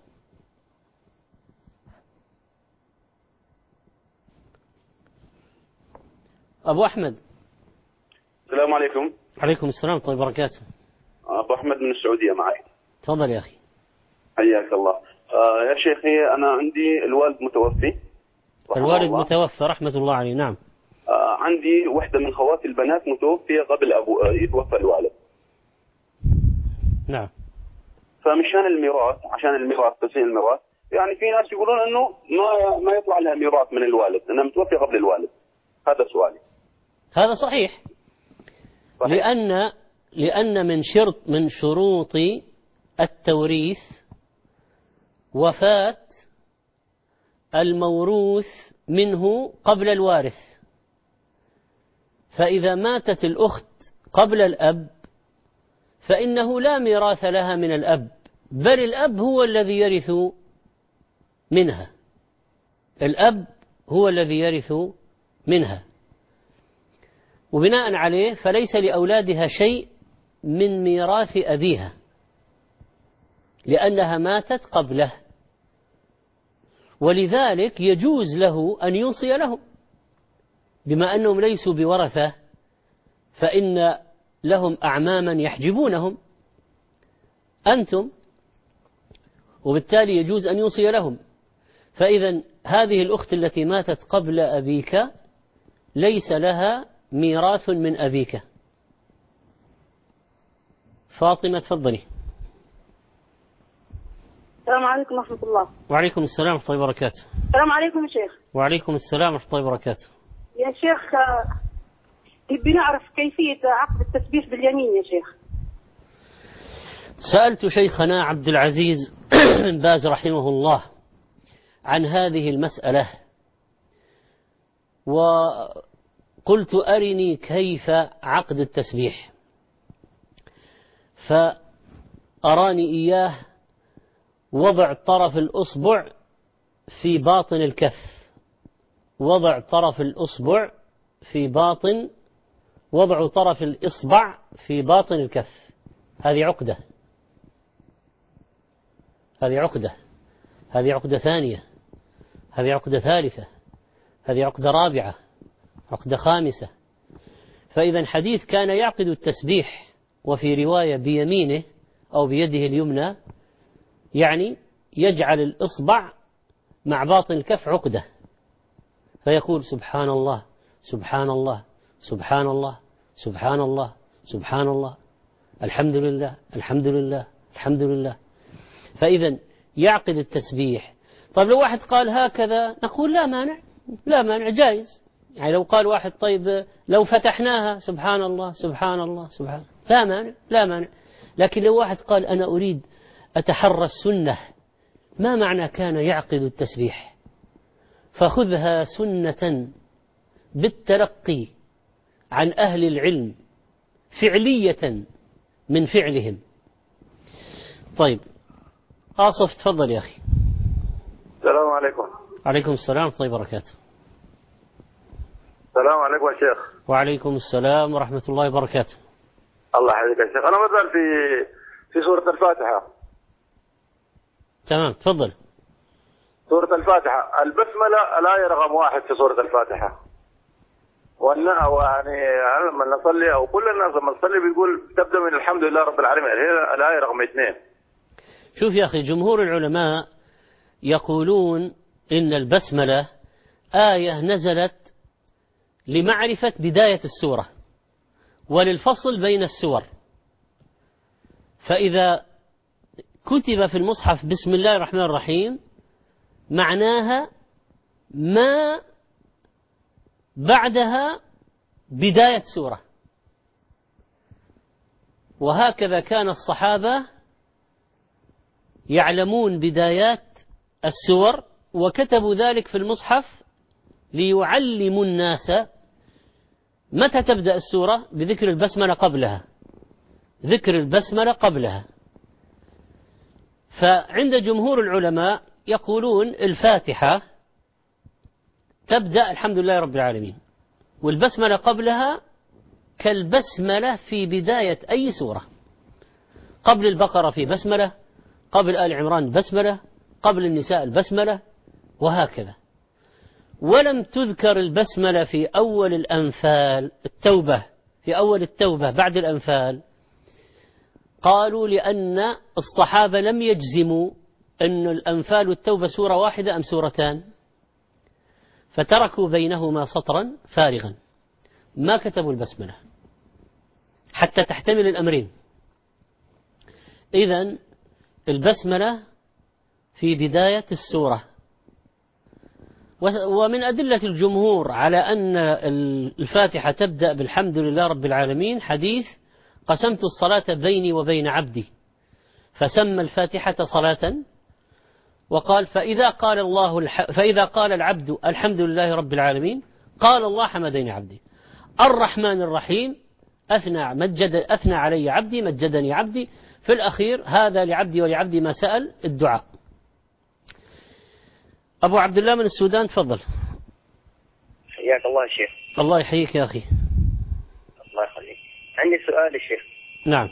Speaker 2: أبو أحمد.
Speaker 9: السلام عليكم.
Speaker 2: عليكم السلام ورحمة الله وبركاته.
Speaker 9: أبو أحمد من السعودية معي.
Speaker 2: تفضل يا أخي.
Speaker 9: حياك الله. يا شيخي أنا عندي الوالد متوفي.
Speaker 2: الوالد متوفى رحمة الله عليه. نعم.
Speaker 9: عندي واحدة من خواتي البنات متوفية قبل يتوفى الوالد.
Speaker 2: نعم.
Speaker 9: فمشان الميراث، عشان الميراث، تسهيل الميراث، يعني في ناس يقولون إنه ما يطلع لها ميراث من الوالد، إنها متوفية قبل الوالد. هذا سؤالي.
Speaker 2: هذا صحيح. لأن من شروط التوريث وفاة الموروث منه قبل الوارث. فإذا ماتت الأخت قبل الأب فإنه لا ميراث لها من الأب، بل الأب هو الذي يرث منها. الأب هو الذي يرث منها. وبناء عليه فليس لأولادها شيء من ميراث أبيها، لأنها ماتت قبله. ولذلك يجوز له أن يوصي لهم، بما أنهم ليسوا بورثة، فإن لهم أعماما يحجبونهم أنتم، وبالتالي يجوز أن يوصي لهم. فإذا هذه الأخت التي ماتت قبل أبيك ليس لها ميراث من أبيك. فاطمة تفضلي.
Speaker 5: السلام عليكم ورحمة الله.
Speaker 2: وعليكم السلام ورحمة الله وبركاته.
Speaker 5: السلام عليكم يا شيخ.
Speaker 2: وعليكم السلام ورحمة الله وبركاته.
Speaker 5: يا شيخ نبي نعرف كيفية عقد التسبيح باليمين يا شيخ.
Speaker 2: سألت شيخنا عبد العزيز بن باز رحمه الله عن هذه المسألة، وقلت أرني كيف عقد التسبيح، فأراني إياه وضع طرف الأصبع في باطن الكف، وضع طرف الأصبع في باطن، وضع طرف الإصبع في باطن الكف. هذه عقدة، هذه عقدة، هذه عقدة ثانية، هذه عقدة ثالثة، هذه عقدة رابعة، عقدة خامسة. فإذا حديث كان يعقد التسبيح وفي رواية بيمينه أو بيده اليمنى، يعني يجعل الإصبع مع باطن الكف عقدة، فيقول سبحان الله سبحان الله سبحان الله سبحان الله سبحان الله، الحمد لله الحمد لله الحمد لله. فإذا يعقد التسبيح. طيب لو واحد قال هكذا نقول لا مانع، لا مانع، جائز. يعني لو قال واحد طيب لو فتحناها سبحان الله سبحان الله سبحان، لا مانع، لا مانع. لكن لو واحد قال أنا أريد أتحرى السنة، ما معنى كان يعقد التسبيح؟ فخذها سنة بالتلقي عن أهل العلم فعلية من فعلهم. طيب آصف تفضل يا أخي.
Speaker 7: السلام عليكم.
Speaker 2: عليكم السلام ورحمة الله وبركاته.
Speaker 7: السلام عليكم يا شيخ.
Speaker 2: وعليكم السلام ورحمة الله وبركاته.
Speaker 7: الله يحفظك يا شيخ. أنا مثلا في سورة الفاتحة.
Speaker 2: تمام، تفضل.
Speaker 7: سورة الفاتحة البسملة الآية رقم 1 في سورة الفاتحة. يعني لما نصلي أو كل الناس لما نصلي بيقول تبدأ من الحمد لله رب العالمين، هي الآية رقم 2.
Speaker 2: شوف يا أخي، جمهور العلماء يقولون إن البسملة آية نزلت لمعرفة بداية السورة وللفصل بين السور، فإذا كتب في المصحف بسم الله الرحمن الرحيم معناها ما بعدها بداية سورة. وهكذا كان الصحابة يعلمون بدايات السور وكتبوا ذلك في المصحف ليعلموا الناس متى تبدأ السورة بذكر البسملة قبلها، ذكر البسملة قبلها. فعند جمهور العلماء يقولون الفاتحة تبدأ الحمد لله رب العالمين، والبسملة قبلها كالبسملة في بداية أي سورة. قبل البقرة في بسملة، قبل آل عمران بسملة، قبل النساء البسملة، وهكذا. ولم تذكر البسملة في أول الأنفال، التوبة، في أول التوبة بعد الأنفال. قالوا لأن الصحابة لم يجزموا أن الأنفال والتوبة سورة واحدة أم سورتان، فتركوا بينهما سطرا فارغا ما كتبوا البسملة حتى تحتمل الأمرين. إذن البسملة في بداية السورة. ومن أدلة الجمهور على أن الفاتحة تبدأ بالحمد لله رب العالمين حديث قسمت الصلاة بيني وبين عبدي، فسمى الفاتحة صلاة، وقال فإذا قال العبد الحمد لله رب العالمين قال الله حمدني عبدي. الرحمن الرحيم أثنى علي عبدي مجدني عبدي. في الأخير هذا لعبدي ولعبدي ما سأل، الدعاء. أبو عبد الله من السودان، تفضل.
Speaker 10: حياك الله يا شيخ.
Speaker 2: الله يحييك يا أخي.
Speaker 10: الله يخليك. عندي سؤال يا شيخ.
Speaker 2: نعم.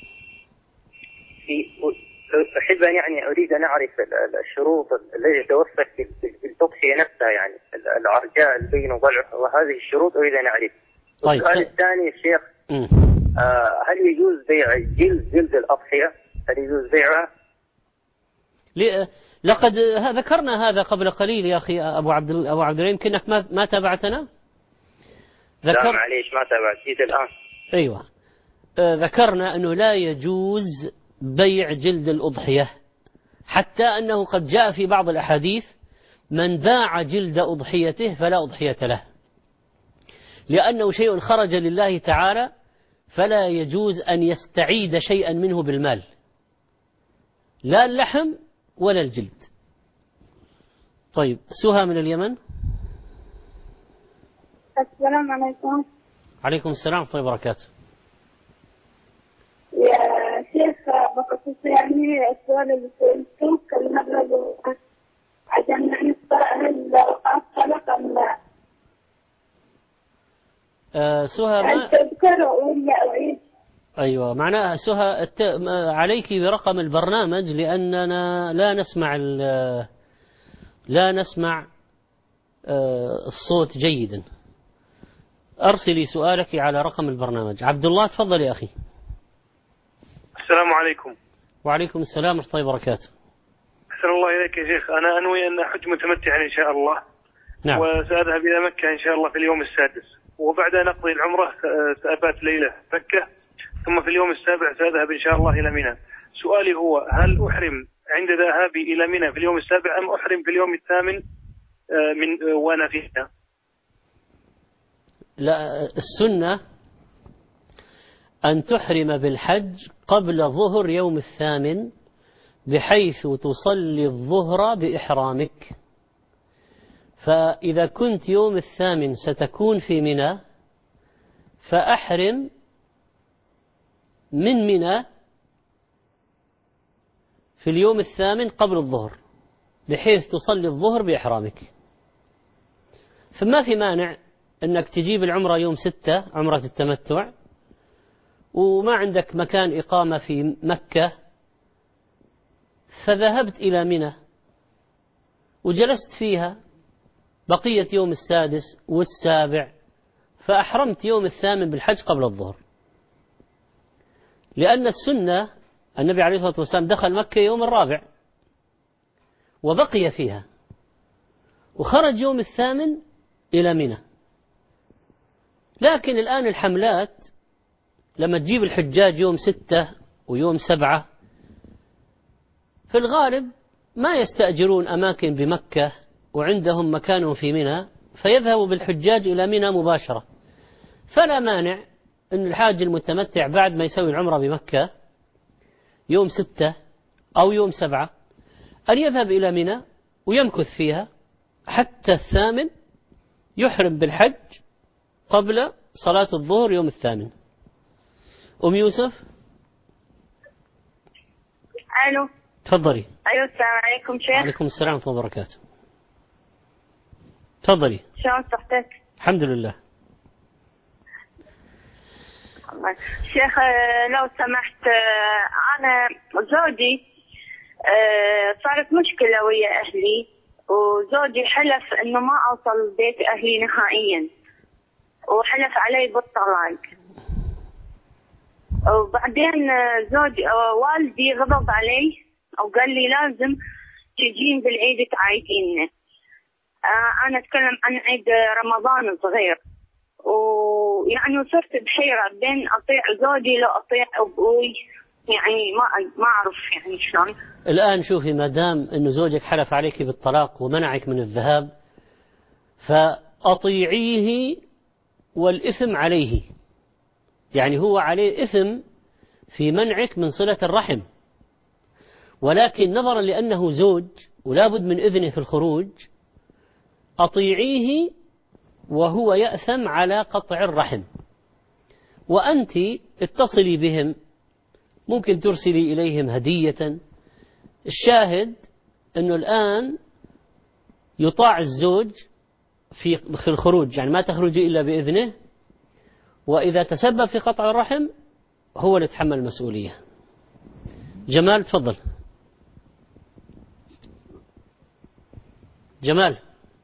Speaker 10: أحب أن أريد أن أعرف الشروط التي توفت في التضحية نفسها، يعني العرجاء، البين وضلع، وهذه الشروط أريد أن أعرف.
Speaker 2: طيب.
Speaker 10: السؤال الثاني يا شيخ، هل يجوز بيع جلد الأضحية؟ هل يجوز بيعها؟
Speaker 2: لقد ذكرنا هذا قبل قليل يا أخي أبو عبد الله، يمكنك ما تابعتنا.
Speaker 10: لا معليش ما تابعت، جيت الآن.
Speaker 2: أيوة، ذكرنا أنه لا يجوز بيع جلد الأضحية، حتى أنه قد جاء في بعض الأحاديث من باع جلد أضحيته فلا أضحية له، لأنه شيء خرج لله تعالى، فلا يجوز أن يستعيد شيئا منه بالمال، لا اللحم ولا الجلد. طيب، سهى من اليمن.
Speaker 5: السلام عليكم.
Speaker 2: عليكم السلام ورحمة الله وبركاته.
Speaker 5: يا شيخ، بخصوص السؤال اللي سألته كالمبلغ عشان نسأل الأوقات خلق أم لا؟
Speaker 2: سهى ما
Speaker 5: تذكر ولا أعيد؟
Speaker 2: أيوة، معناها سهى عليك برقم البرنامج، لأننا لا نسمع الصوت جيدا. أرسلي سؤالك على رقم البرنامج. عبد الله، تفضل يا أخي.
Speaker 11: السلام عليكم.
Speaker 2: وعليكم السلام ورحمة الله وبركاته.
Speaker 11: أحسن الله إليك يا شيخ. أنا أنوي أن أحج متمتعا إن شاء الله.
Speaker 2: نعم.
Speaker 11: وسأذهب إلى مكة إن شاء الله في اليوم السادس، وبعد أن أقضي العمرة سأبات ليلة مكة، ثم في اليوم السابع سأذهب إن شاء الله إلى منى. سؤالي هو، هل أحرم عند ذهابي إلى منى في اليوم السابع أم أحرم في اليوم الثامن وأنا فيها؟
Speaker 2: لا، السنة أن تحرم بالحج قبل ظهر يوم الثامن، بحيث تصلي الظهر بإحرامك. فإذا كنت يوم الثامن ستكون في منى، فأحرم من منى في اليوم الثامن قبل الظهر، بحيث تصلي الظهر بإحرامك. فما في مانع أنك تجيب العمرة يوم 6 عمرة التمتع، وما عندك مكان إقامة في مكة، فذهبت إلى منى وجلست فيها بقية يوم 6 و7، فأحرمت يوم 8 بالحج قبل الظهر. لأن السنة النبي عليه الصلاة والسلام دخل مكة يوم 4 وبقي فيها، وخرج يوم 8 إلى منى. لكن الآن الحملات لما تجيب الحجاج يوم 6 ويوم 7 في الغالب ما يستأجرون أماكن بمكة وعندهم مكان في منى، فيذهبوا بالحجاج إلى منى مباشرة. فلا مانع أن الحاج المتمتع بعد ما يسوي العمرة بمكة يوم 6 أو يوم 7 أن يذهب إلى منى ويمكث فيها حتى 8 يحرم بالحج قبل صلاة الظهر يوم 8. أم يوسف.
Speaker 5: ألو.
Speaker 2: تفضلي.
Speaker 5: أيوة السلام عليكم شيخ.
Speaker 2: وعليكم السلام ورحمة الله وبركاته. تفضلي.
Speaker 5: شلون صحتك؟
Speaker 2: الحمد لله.
Speaker 5: شيخ لو سمحت، أنا زوجي صارت مشكلة ويا أهلي، وزوجي حلف إنه ما أوصل بيت أهلي نهائيا، وحلف علي بالطلاق. وبعدين والدي غضب علي وقال لي لازم تجين بالعيد تعايديننا. أنا أتكلم عن عيد رمضان صغير، ويعني صرت بحيرة بين أطيع زوجي لو أطيع أبوي، يعني ما أعرف يعني شلون.
Speaker 2: الآن شوفي، ما دام إنه زوجك حلف عليك بالطلاق ومنعك من الذهاب، فأطيعيه والإثم عليه. يعني هو عليه إثم في منعك من صلة الرحم، ولكن نظرا لأنه زوج ولا بد من إذنه في الخروج، أطيعيه وهو يأثم على قطع الرحم. وأنت اتصلي بهم، ممكن ترسلي إليهم هدية. الشاهد أنه الآن يطاع الزوج في الخروج، يعني ما تخرجي إلا بإذنه، وإذا تسبب في قطع الرحم هو اللي يتحمل المسؤولية. جمال تفضل. جمال.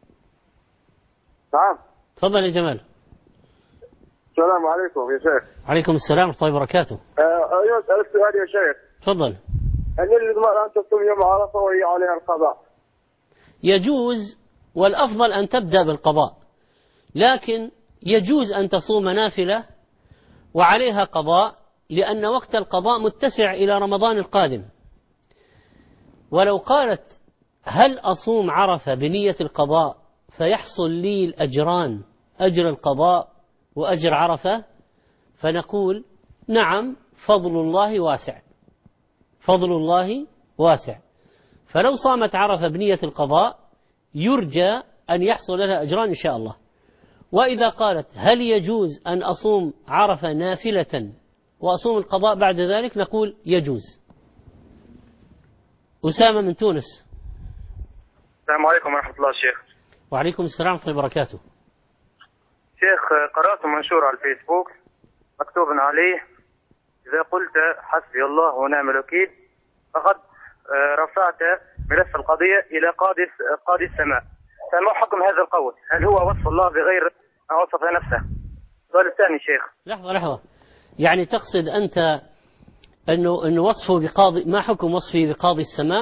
Speaker 12: نعم.
Speaker 2: تفضل يا جمال.
Speaker 12: السلام عليكم يا شيخ.
Speaker 2: عليكم السلام ورحمة الله وبركاته.
Speaker 12: أيوة أسألك سؤال يا شيخ.
Speaker 2: تفضل.
Speaker 12: هل المرأة أن تصوم يوم عرفة وهي عليها القضاء؟
Speaker 2: يجوز، والأفضل أن تبدأ بالقضاء، لكن يجوز أن تصوم نافلة وعليها قضاء، لأن وقت القضاء متسع إلى رمضان القادم. ولو قالت هل أصوم عرفة بنية القضاء فيحصل لي الأجران، أجر القضاء وأجر عرفة، فنقول نعم، فضل الله واسع، فضل الله واسع. فلو صامت عرفة بنية القضاء يرجى أن يحصل لها أجران إن شاء الله. وإذا قالت هل يجوز أن أصوم عرفة نافلة وأصوم القضاء بعد ذلك، نقول يجوز. أسامة من تونس.
Speaker 13: السلام عليكم ورحمة الله شيخ.
Speaker 2: وعليكم السلام ورحمة الله وبركاته.
Speaker 13: شيخ، قرأت منشور على الفيسبوك مكتوب عليه إذا قلت حسبي الله ونعم الوكيل فقد رفعت ملف القضية إلى قاضي السماء. فما حكم هذا القول؟ هل هو وصف الله بغير ما وصف نفسه؟ السؤال الثاني شيخ.
Speaker 2: لحظة، يعني تقصد أنت أنه وصفه بقاضي، ما حكم وصفه بقاضي السماء؟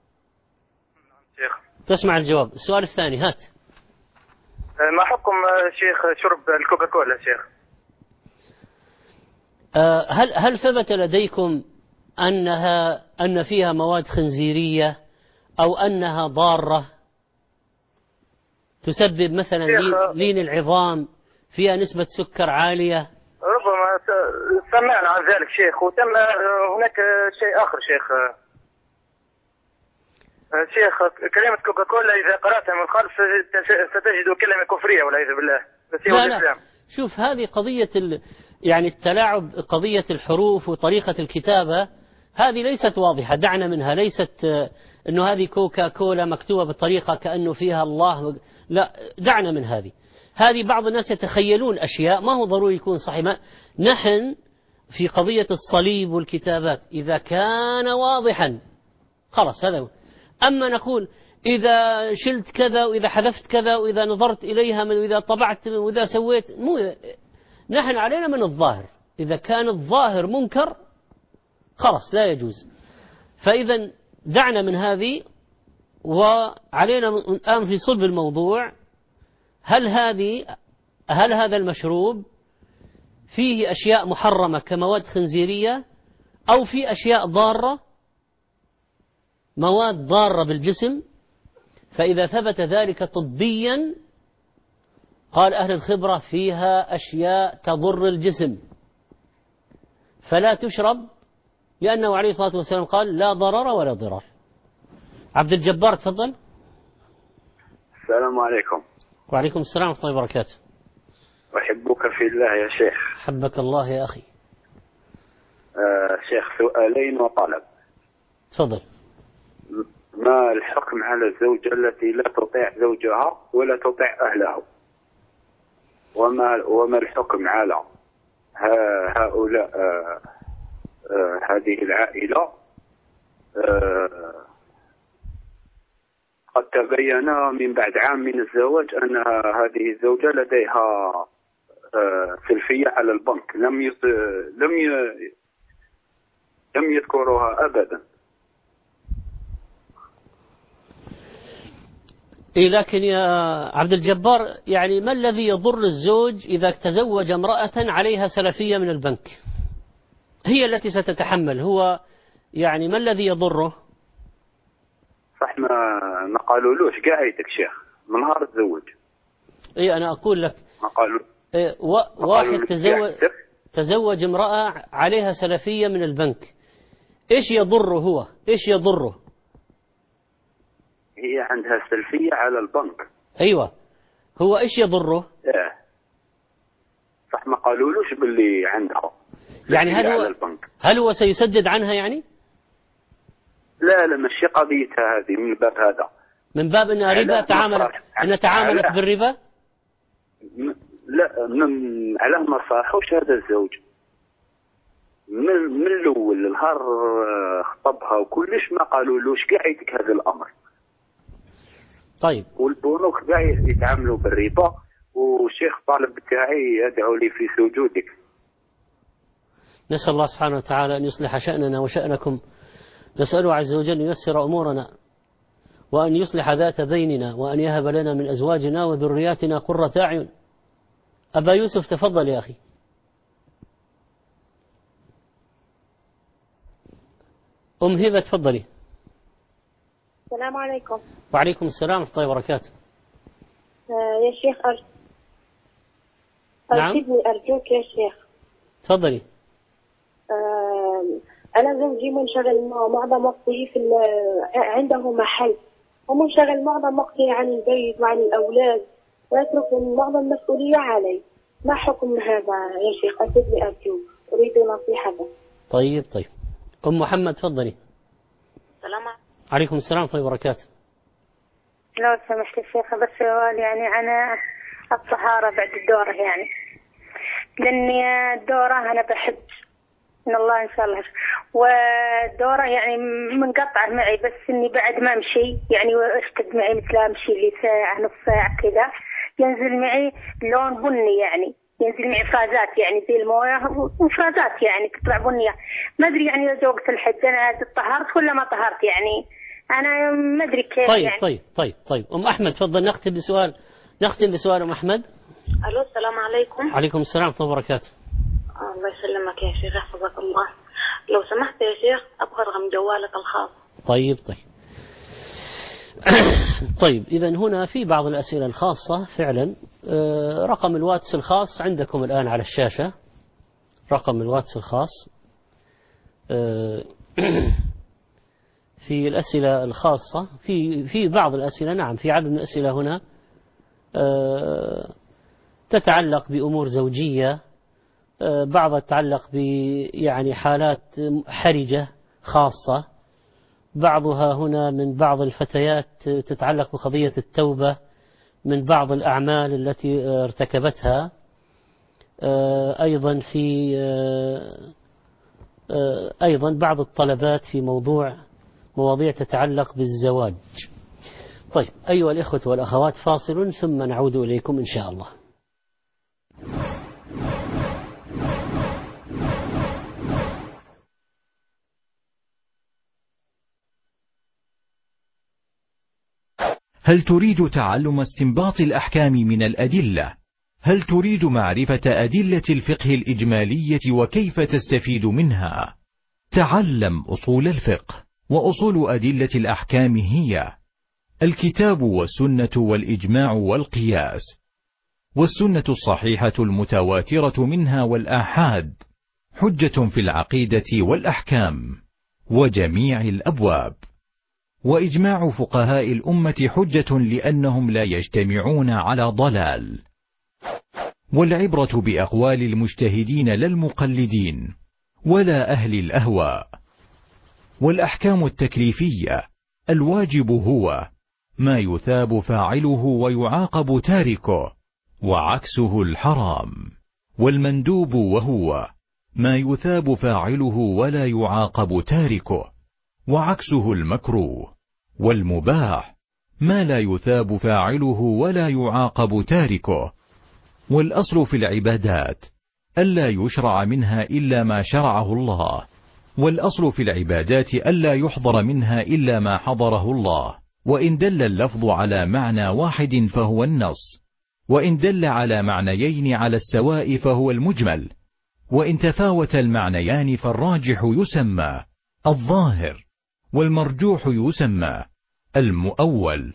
Speaker 13: شيخ.
Speaker 2: تسمع الجواب. السؤال الثاني هات.
Speaker 13: ما حكم شيخ شرب الكوكاكولا شيخ؟
Speaker 2: هل ثبت لديكم أن فيها مواد خنزيرية أو أنها ضارة تسبب مثلا لين العظام، فيها نسبة سكر عالية؟
Speaker 13: ربما سمعنا عن ذلك شيخ. وتم هناك شيء آخر شيخ كلمة كوكاكولا إذا قرأتها من خلف ستجد كلمة كفرية والعياذ بالله.
Speaker 2: لا، شوف، هذه قضية يعني التلاعب، قضية الحروف وطريقة الكتابة، هذه ليست واضحة، دعنا منها، ليست أنه هذه كوكا كولا مكتوبة بطريقة كأنه فيها الله. لا، دعنا من هذه بعض الناس يتخيلون أشياء ما هو ضروري يكون صحيح. نحن في قضية الصليب والكتابات إذا كان واضحا خلاص هذا هو. أما نقول إذا شلت كذا وإذا حذفت كذا وإذا نظرت إليها وإذا طبعت وإذا سويت نحن علينا من الظاهر. إذا كان الظاهر منكر خلاص لا يجوز. فإذا دعنا من هذه، وعلينا الآن في صلب الموضوع. هل هذا المشروب فيه أشياء محرمة كمواد خنزيرية، أو في أشياء ضارة، مواد ضارة بالجسم؟ فإذا ثبت ذلك طبيا قال أهل الخبرة فيها أشياء تضر الجسم فلا تشرب، لأنه عليه الصلاة والسلام قال لا ضرر ولا ضرار. عبد الجبار تفضل.
Speaker 14: السلام عليكم.
Speaker 2: وعليكم السلام ورحمة الله وبركاته.
Speaker 14: أحبك في الله يا شيخ.
Speaker 2: حبك الله يا أخي.
Speaker 14: شيخ، سؤالين وطلب.
Speaker 2: تفضل.
Speaker 14: ما الحكم على الزوجة التي لا تطيع زوجها ولا تطيع أهله؟ وما الحكم على هؤلاء هذه العائلة؟ قد تبين من بعد عام من الزواج أن هذه الزوجة لديها سلفية على البنك، لم يذكروها أبدا.
Speaker 2: لكن يا عبد الجبار، يعني ما الذي يضر الزوج إذا تزوج امرأة عليها سلفية من البنك؟ هي التي ستتحمل. هو يعني ما الذي يضره؟
Speaker 14: صح، ما قالولوش قاعدك شيخ من نهار تزوج.
Speaker 2: أنا أقول لك
Speaker 14: ما قالوا.
Speaker 2: واحد تزوج امرأة عليها سلفية من البنك، إيش يضره؟ هو إيش يضره؟
Speaker 14: هي عندها سلفية على البنك.
Speaker 2: أيوة، هو إيش يضره؟
Speaker 14: صح، ما قالولوش باللي عندها
Speaker 2: يعني هل هو سيسدد عنها يعني؟
Speaker 14: لا مش قضيتها هذه من باب هذا،
Speaker 2: من باب أنها ربا تعاملت بالربا.
Speaker 14: لا، على ما صاحوش هذا الزوج من الأول النهار خطبها وكلش ما قالولوش قاعدك هذا الأمر.
Speaker 2: طيب،
Speaker 14: والبنوك قاعد يتعاملوا بالربا، والشيخ طالب بتاعي يدعو لي في سجودك.
Speaker 2: نسأل الله سبحانه وتعالى أن يصلح شأننا وشأنكم. نسأله عز وجل أن ييسر أمورنا، وأن يصلح ذات بيننا، وأن يهب لنا من أزواجنا وذرياتنا قرة أعين. أبا يوسف تفضل يا أخي. أم هبة تفضلي.
Speaker 15: السلام عليكم.
Speaker 2: وعليكم السلام ورحمة الله وبركاته.
Speaker 15: يا شيخ أرشدني أرجوك يا شيخ.
Speaker 2: تفضلي.
Speaker 15: أنا زوجي منشغل معظم وقته عنده محل، ومنشغل معظم وقته عن البيت وعن الأولاد، ويترك معظم المسؤولية علي. ما حكم هذا يا شيخ؟ أرشدني أرجوك، أريد نصيحة.
Speaker 2: طيب. أم محمد تفضلي.
Speaker 15: السلام
Speaker 2: عليكم السلام ورحمة الله وبركاته.
Speaker 15: لو سمحت الشيخ، بس سؤال يعني عن الطهارة بعد الدورة، يعني لأني الدورة أنا بحب إن الله إن شاء الله، والدورة يعني منقطعة معي، بس إني بعد ما أمشي يعني أشتد معي مثل أمشي لي ساعة نص ساعة كذا، ينزل معي لون بني، يعني ينزل معي فرازات يعني زي المويه وفرازات يعني تطلع بنية. ما أدري يعني إذا وقت الحج أنا طهرت ولا ما طهرت، يعني أنا ما أدري كيف.
Speaker 2: طيب. أم أحمد تفضل. نختم بسؤال أم أحمد.
Speaker 15: ألو، السلام عليكم.
Speaker 2: عليكم السلام ورحمة الله وبركاته.
Speaker 15: الله يسلمك يا شيخ، يحفظك الله. لو سمحت يا شيخ أبغى رقم جوالك الخاص.
Speaker 2: طيب. إذن هنا في بعض الأسئلة الخاصة فعلا. رقم الواتس الخاص عندكم الآن على الشاشة. رقم الواتس الخاص في الأسئلة الخاصة في بعض الأسئلة، نعم في عدد من الأسئلة هنا تتعلق بأمور زوجية، بعضها تتعلق يعني حالات حرجة خاصة، بعضها هنا من بعض الفتيات تتعلق بقضية التوبة من بعض الأعمال التي ارتكبتها، أيضا بعض الطلبات في مواضيع تتعلق بالزواج. طيب أيها الإخوة والأخوات، فاصل ثم نعود إليكم إن شاء الله.
Speaker 1: هل تريد تعلم استنباط الأحكام من الأدلة؟ هل تريد معرفة أدلة الفقه الإجمالية وكيف تستفيد منها؟ تعلم أصول الفقه. وأصول أدلة الأحكام هي الكتاب والسنة والإجماع والقياس، والسنة الصحيحة المتواترة منها والآحاد، حجة في العقيدة والأحكام وجميع الأبواب. وإجماع فقهاء الأمة حجة لأنهم لا يجتمعون على ضلال. والعبرة بأقوال المجتهدين لا المقلدين ولا أهل الأهواء. والأحكام التكليفية الواجب هو ما يثاب فاعله ويعاقب تاركه، وعكسه الحرام. والمندوب وهو ما يثاب فاعله ولا يعاقب تاركه، وعكسه المكروه. والمباح ما لا يثاب فاعله ولا يعاقب تاركه. والأصل في العبادات ألا يشرع منها إلا ما شرعه الله، والأصل في العبادات ألا يحضر منها إلا ما حضره الله. وإن دل اللفظ على معنى واحد فهو النص، وإن دل على معنيين على السواء فهو المجمل، وإن تفاوت المعنيان فالراجح يسمى الظاهر، والمرجوح يسمى المؤول.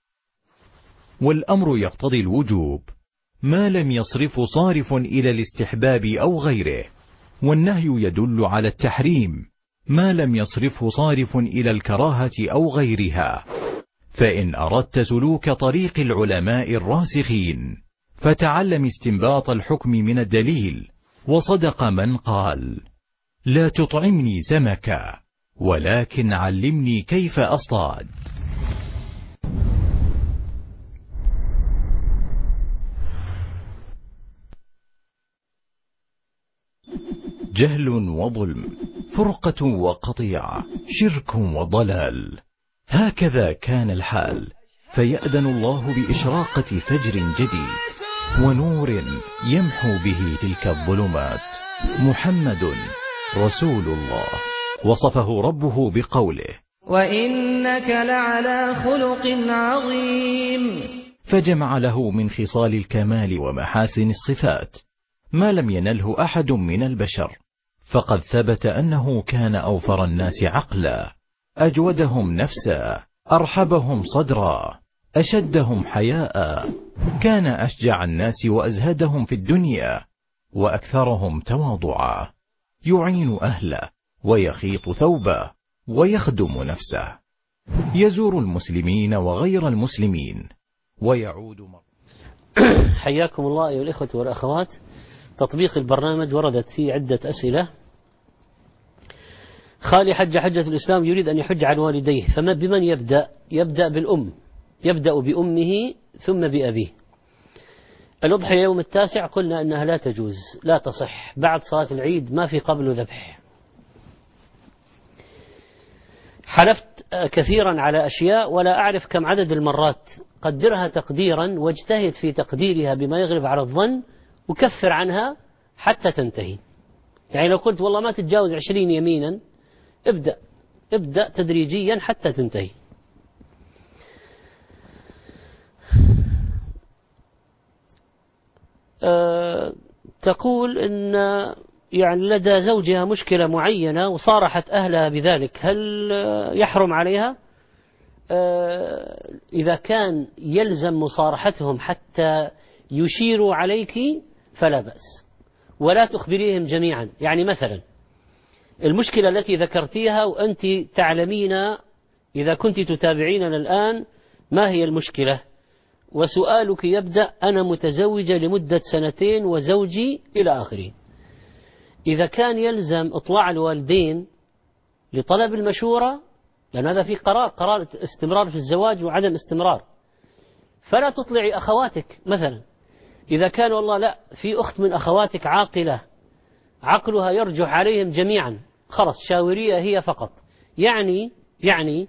Speaker 1: والأمر يقتضي الوجوب ما لم يصرف صارف إلى الاستحباب أو غيره، والنهي يدل على التحريم ما لم يصرفه صارف إلى الكراهة أو غيرها. فإن أردت سلوك طريق العلماء الراسخين فتعلم استنباط الحكم من الدليل. وصدق من قال: لا تطعمني سمكا ولكن علمني كيف أصطاد. جهل وظلم، فرقة وقطيعة، شرك وضلال، هكذا كان الحال. فيأذن الله بإشراقة فجر جديد ونور يمحو به تلك الظلمات. محمد رسول الله، وصفه ربه بقوله:
Speaker 16: وإنك لعلى خلق عظيم.
Speaker 1: فجمع له من خصال الكمال ومحاسن الصفات ما لم ينله أحد من البشر. فقد ثبت أنه كان أوفر الناس عقلا، أجودهم نفسا، أرحبهم صدرا، أشدهم حياء، كان أشجع الناس وأزهدهم في الدنيا، وأكثرهم تواضعا، يعين أهله ويخيط ثوبه ويخدم نفسه، يزور المسلمين وغير المسلمين ويعود
Speaker 2: حياكم الله أيها الإخوة والأخوات. تطبيق البرنامج وردت فيه عدة أسئلة. خالي حج حجة الإسلام يريد أن يحج عن والديه، فما بمن يبدأ؟ يبدأ بالأم، يبدأ بأمه ثم بأبيه. الأضحية يوم 9 قلنا أنها لا تجوز، لا تصح بعد صلاة العيد، ما في قبل ذبح. حلفت كثيرا على أشياء ولا أعرف كم عدد المرات، قدرها تقديرا واجتهد في تقديرها بما يغلب على الظن، وكفر عنها حتى تنتهي. يعني لو قلت والله ما تتجاوز 20 يمينا، ابدأ تدريجيا حتى تنتهي. تقول إن يعني لدى زوجها مشكلة معينة وصارحت أهلها بذلك، هل يحرم عليها؟ إذا كان يلزم مصارحتهم حتى يشيروا عليك فلا بأس، ولا تخبريهم جميعا. يعني مثلا المشكلة التي ذكرتيها وأنت تعلمين إذا كنت تتابعيننا الآن ما هي المشكلة، وسؤالك يبدأ: أنا متزوجة لمدة 2 وزوجي إلى آخره. إذا كان يلزم إطلاع الوالدين لطلب المشورة لأن هذا في قرار استمرار في الزواج وعدم استمرار. فلا تطلعي أخواتك مثلا، إذا كان والله لا في أخت من أخواتك عاقلة عقلها يرجح عليهم جميعا، خلاص شاورية هي فقط. يعني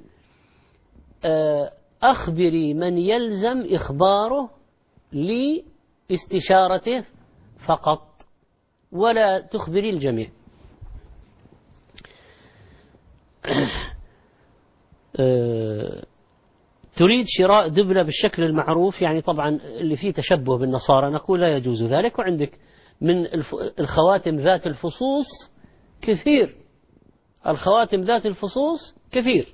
Speaker 2: أخبري من يلزم إخباره لاستشارته فقط، ولا تخبري الجميع. تريد شراء دبلة بالشكل المعروف، يعني طبعا اللي فيه تشبه بالنصارى، نقول لا يجوز ذلك. وعندك من الخواتم ذات الفصوص كثير، الخواتم ذات الفصوص كثير.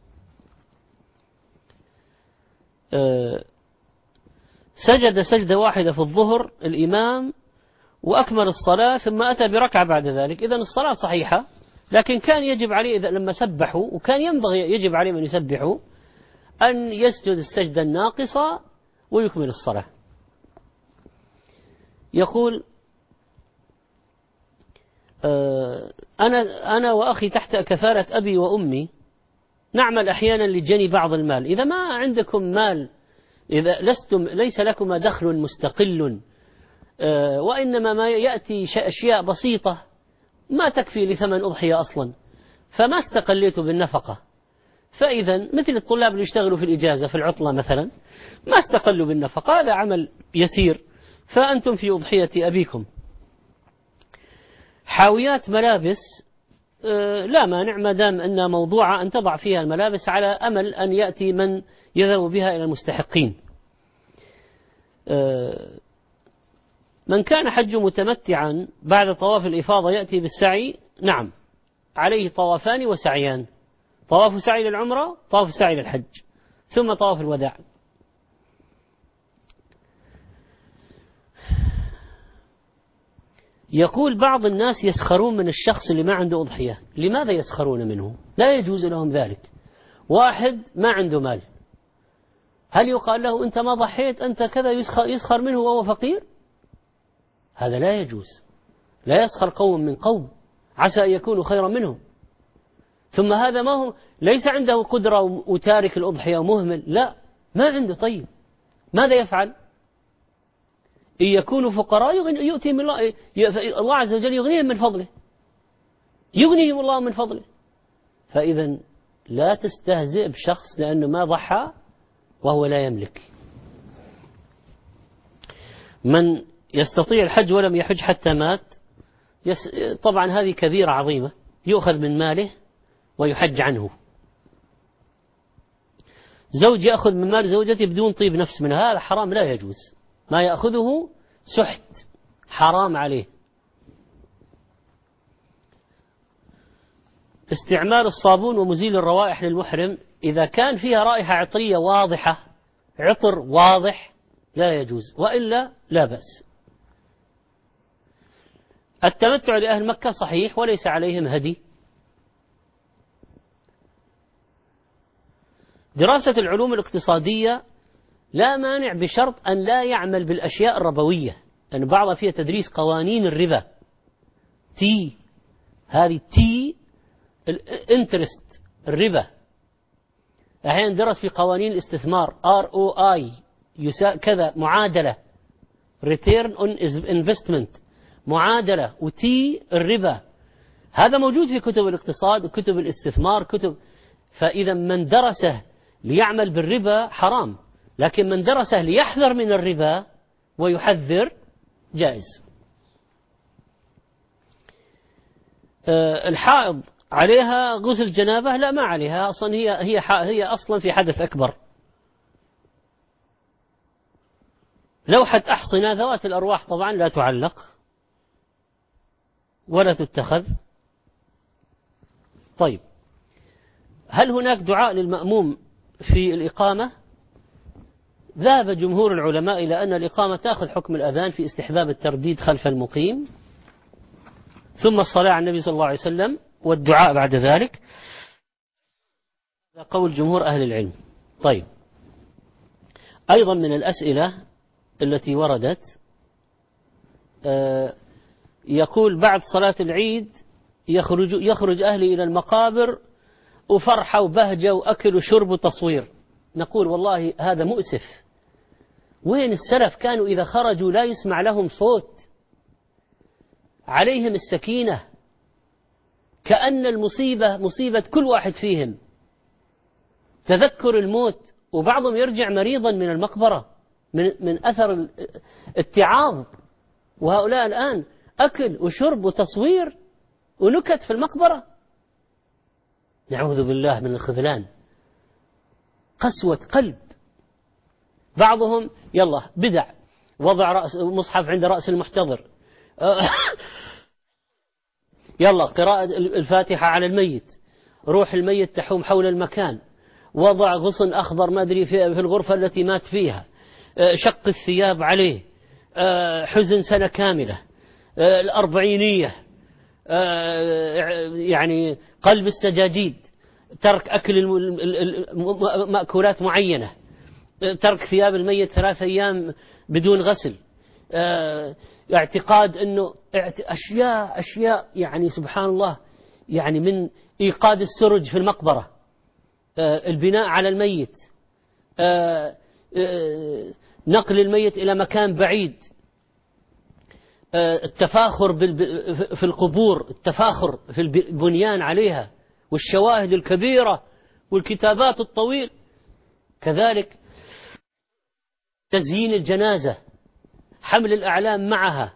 Speaker 2: سجد سجدة واحدة في الظهر الإمام وأكمل الصلاة ثم أتى بركعة بعد ذلك، إذن الصلاة صحيحة، لكن كان يجب عليه إذا لما سبحوا، وكان ينبغي يجب عليه من يسبحوا أن يسجد السجدة الناقصة ويكمل الصلاة. يقول أنا وأخي تحت كفالة أبي وأمي، نعمل أحيانا لجني بعض المال. إذا ما عندكم مال، إذا ليس لكم دخل مستقل، وإنما ما يأتي أشياء بسيطة ما تكفي لثمن أضحية أصلا، فما استقليتوا بالنفقة. فإذا مثل الطلاب اللي يشتغلوا في الإجازة في العطلة مثلا ما استقلوا بالنفقة، هذا عمل يسير، فأنتم في أضحية أبيكم. حاويات ملابس لا مانع ما دام أنها موضوعة أن تضع فيها الملابس على أمل أن يأتي من يذهب بها إلى المستحقين. من كان حج متمتعا بعد طواف الإفاضة يأتي بالسعي، نعم عليه طوافان وسعيان، طواف سعي للعمرة، طواف سعي للحج، ثم طواف الوداع. يقول بعض الناس يسخرون من الشخص اللي ما عنده أضحية. لماذا يسخرون منه؟ لا يجوز لهم ذلك. واحد ما عنده مال، هل يقال له أنت ما ضحيت أنت كذا؟ يسخر منه وهو فقير؟ هذا لا يجوز. لا يسخر قوم من قوم عسى أن يكونوا خيرا منهم. ثم هذا ما هو ليس عنده قدرة وتارك الأضحية ومهمل، لا ما عنده. طيب ماذا يفعل؟ إن يكونوا فقراء يؤتيهم الله عز وجل يغنيهم من فضله، يغنيهم الله من فضله. فإذا لا تستهزئ بشخص لأنه ما ضحى وهو لا يملك. من يستطيع الحج ولم يحج حتى مات، طبعا هذه كبيرة عظيمة، يؤخذ من ماله ويحج عنه. زوج يأخذ من مال زوجته بدون طيب نفس منها، هذا حرام لا يجوز. ما يأخذه سحت، حرام عليه. استعمال الصابون ومزيل الروائح للمحرم إذا كان فيها رائحة عطرية واضحة، عطر واضح، لا يجوز، وإلا لا بأس. التمتع لأهل مكة صحيح وليس عليهم هدي. دراسة العلوم الاقتصادية لا مانع بشرط أن لا يعمل بالأشياء الربوية، لأن بعضها فيها تدريس قوانين الربا. هذه الانترست، الربا. أحيانا درس في قوانين الاستثمار ROI كذا، معادلة Return on Investment، معادلة، وتي الربا. هذا موجود في كتب الاقتصاد وكتب الاستثمار فإذا من درسه ليعمل بالربا حرام، لكن من درسه ليحذر من الربا ويحذر جائز. الحائض عليها غسل جنابة؟ لا ما عليها أصلا، هي أصلا في حدث أكبر. لوحة أحصنة ذوات الأرواح طبعا لا تعلق ولا تتخذ. طيب هل هناك دعاء للمأموم في الإقامة؟ ذهب جمهور العلماء إلى أن الإقامة تأخذ حكم الأذان في استحباب الترديد خلف المقيم، ثم الصلاة على النبي صلى الله عليه وسلم والدعاء بعد ذلك. هذا قول جمهور أهل العلم. طيب أيضا من الأسئلة التي وردت، يقول بعد صلاة العيد يخرج أهلي إلى المقابر وفرحة وبهجة وأكل وشرب وتصوير. نقول والله هذا مؤسف. وين السلف؟ كانوا إذا خرجوا لا يسمع لهم صوت، عليهم السكينة، كأن المصيبة مصيبة كل واحد فيهم، تذكر الموت. وبعضهم يرجع مريضا من المقبرة من أثر الاتعاظ، وهؤلاء الآن أكل وشرب وتصوير ونكت في المقبرة. نعوذ بالله من الخذلان، قسوة قلب. بعضهم يلا بدع، وضع رأس مصحف عند رأس المحتضر، يلا قراءة الفاتحة على الميت، روح الميت تحوم حول المكان، وضع غصن أخضر ما أدري في الغرفة التي مات فيها، شق الثياب عليه، حزن سنة كاملة، الأربعينية، يعني قلب السجاجيد، ترك أكل مأكولات معينة، ترك ثياب الميت 3 أيام بدون غسل، اعتقاد أنه أشياء يعني سبحان الله، يعني من إيقاد السرج في المقبرة، البناء على الميت، نقل الميت إلى مكان بعيد، التفاخر في القبور، التفاخر في البنيان عليها، والشواهد الكبيرة والكتابات الطويل. كذلك تزيين الجنازة، حمل الأعلام معها،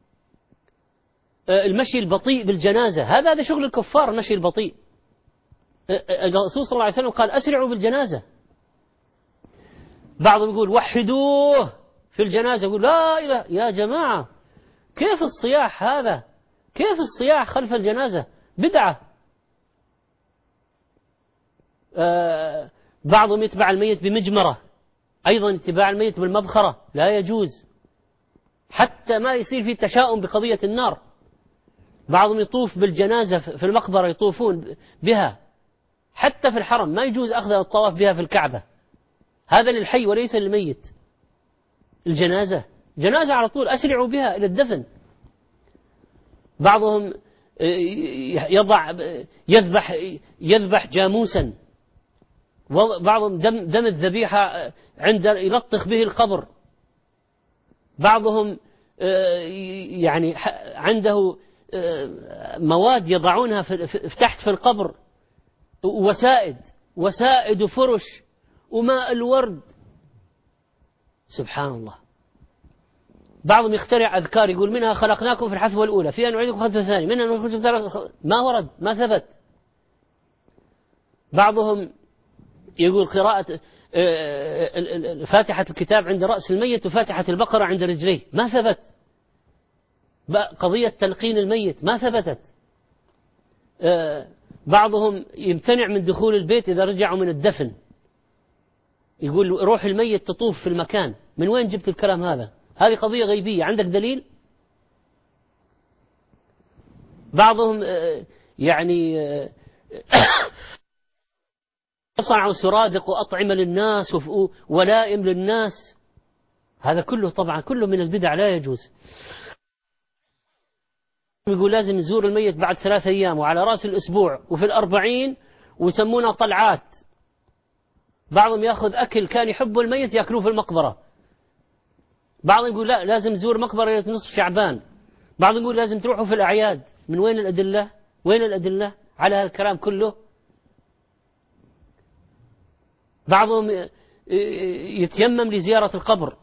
Speaker 2: المشي البطيء بالجنازة، هذا شغل الكفار، المشي البطيء. الرسول صلى الله عليه وسلم قال أسرعوا بالجنازة. بعضهم يقول وحدوه في الجنازة، يقول لا إله يا جماعة، كيف الصياح هذا؟ كيف الصياح خلف الجنازة؟ بدعة. بعضهم يتبع الميت بمجمرة، أيضا اتباع الميت بالمبخرة لا يجوز، حتى ما يصير في تشاؤم بقضية النار. بعضهم يطوف بالجنازة في المقبرة، يطوفون بها، حتى في الحرم ما يجوز أخذ الطواف بها في الكعبة، هذا للحي وليس للميت. الجنازة جنازة على طول أسرعوا بها إلى الدفن. بعضهم يذبح جاموسا، بعضهم دم الذبيحة عند يلطخ به القبر. بعضهم يعني عنده مواد يضعونها تحت في القبر، وسائد وفرش وماء الورد، سبحان الله. بعضهم يخترع أذكار، يقول منها خلقناكم في الحثوة الأولى، فيها نعيدكم في الحثوة الثانية، منها نخرجكم ما ورد، ما ثبت. بعضهم يقول قراءة فاتحة الكتاب عند رأس الميت وفاتحة البقرة عند رجليه، ما ثبت. قضية تلقين الميت ما ثبتت. بعضهم يمتنع من دخول البيت إذا رجعوا من الدفن، يقول روح الميت تطوف في المكان. من وين جبت الكلام هذا؟ هذه قضية غيبية، عندك دليل؟ بعضهم يعني يصنعوا سرادق وأطعمة للناس ولائم للناس، هذا كله طبعا كله من البدع لا يجوز. يقول لازم نزور الميت بعد 3 أيام وعلى رأس الأسبوع وفي 40، ويسمونها طلعات. بعضهم يأخذ أكل كان يحبه الميت يأكلوه في المقبرة. بعضهم يقول لا لازم نزور مقبرة ليلة نصف شعبان. بعضهم يقول لازم تروحوا في الأعياد. من وين الأدلة؟ وين الأدلة على هذا الكلام كله؟ بعضهم يتيمم لزيارة القبر،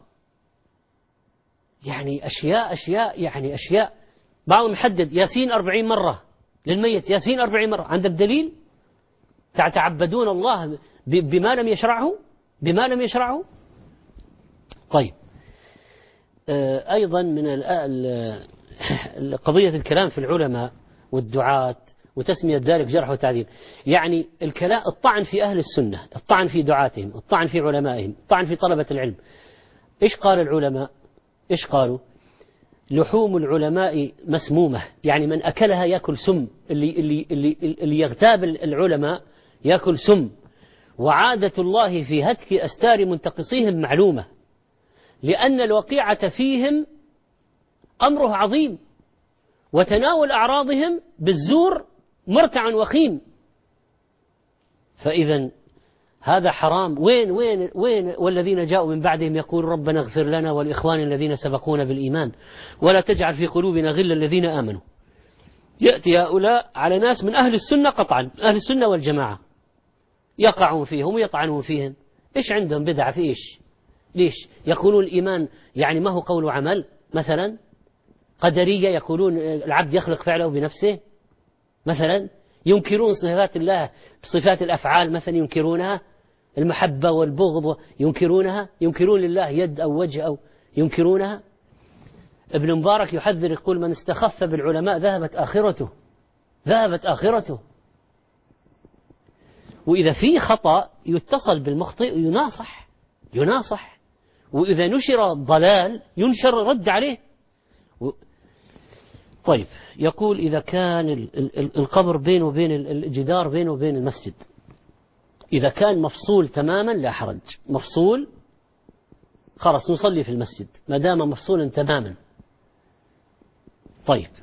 Speaker 2: يعني أشياء. بعضهم يحدد ياسين 40 مرة للميت، ياسين 40 مرة. عندك دليل؟ تعبدون الله بما لم يشرعه. طيب، أيضا من قضية الكلام في العلماء والدعاة وتسمية ذلك جرح وتعديل، يعني الكلام، الطعن في أهل السنة، الطعن في دعاتهم، الطعن في علمائهم، الطعن في طلبة العلم. إيش قال العلماء؟ إيش قالوا؟ لحوم العلماء مسمومة، يعني من أكلها يأكل سم، اللي يغتاب العلماء يأكل سم. وعادة الله في هتك أستار منتقصيهم معلومة، لأن الوقيعة فيهم أمره عظيم، وتناول أعراضهم بالزور مرتع وخيم. فإذا هذا حرام. وين والذين جاءوا من بعدهم يقول ربنا اغفر لنا والإخوان الذين سبقونا بالإيمان ولا تجعل في قلوبنا غلا الذين آمنوا. يأتي هؤلاء على ناس من أهل السنة قطعا، أهل السنة والجماعة، يقعون فيهم ويطعنون فيهم. إيش عندهم بدعة في إيش؟ ليش؟ يقولون الإيمان يعني ما هو قول وعمل مثلا. قدرية يقولون العبد يخلق فعله بنفسه مثلا. ينكرون صفات الله بصفات الأفعال مثلا، ينكرونها، المحبة والبغض ينكرونها، ينكرون لله يد أو وجه أو ينكرونها. ابن مبارك يحذر يقول من استخف بالعلماء ذهبت آخرته، ذهبت آخرته. وإذا في خطأ يتصل بالمخطئ يناصح، وإذا نشر ضلال ينشر رد عليه. طيب، يقول إذا كان القبر بينه وبين الجدار بينه وبين المسجد، إذا كان مفصول تماما لا حرج، مفصول خلاص نصلي في المسجد ما دام مفصولا تماما. طيب،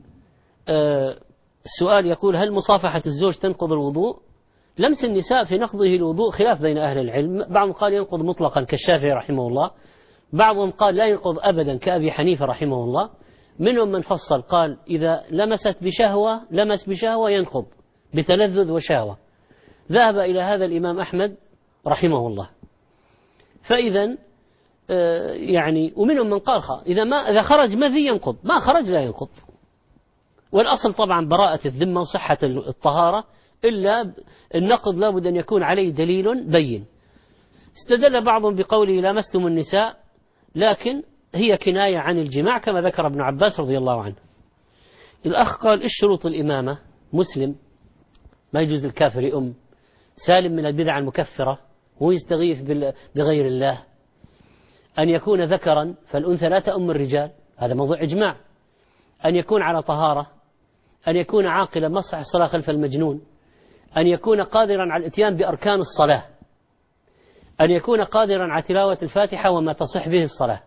Speaker 2: السؤال يقول هل مصافحة الزوج تنقض الوضوء؟ لمس النساء في نقضه الوضوء خلاف بين أهل العلم، بعضهم قال ينقض مطلقا كالشافعي رحمه الله، بعضهم قال لا ينقض أبدا كأبي حنيفة رحمه الله، منهم من فصل قال إذا لمس بشهوة ينقض بتلذذ وشهوة. ذهب إلى هذا الإمام أحمد رحمه الله. فإذا يعني ومنهم من قال إذا خرج مذي ينقض، ما خرج لا ينقض. والأصل طبعا براءة الذمة وصحة الطهارة، إلا النقض لابد أن يكون عليه دليل بين. استدل بعضهم بقوله لامستم النساء، لكن هي كناية عن الجماع كما ذكر ابن عباس رضي الله عنه. الأخ قال إيش شروط الإمامة؟ مسلم، ما يجوز الكافر سالم من البدع المكفرة، ويستغيث بغير الله، أن يكون ذكرا فالأنثى لا تؤم الرجال، هذا موضوع إجماع، أن يكون على طهارة، أن يكون عاقلا ما صح الصلاة خلف المجنون، أن يكون قادرا على الاتيان بأركان الصلاة، أن يكون قادرا على تلاوة الفاتحة وما تصح به الصلاة.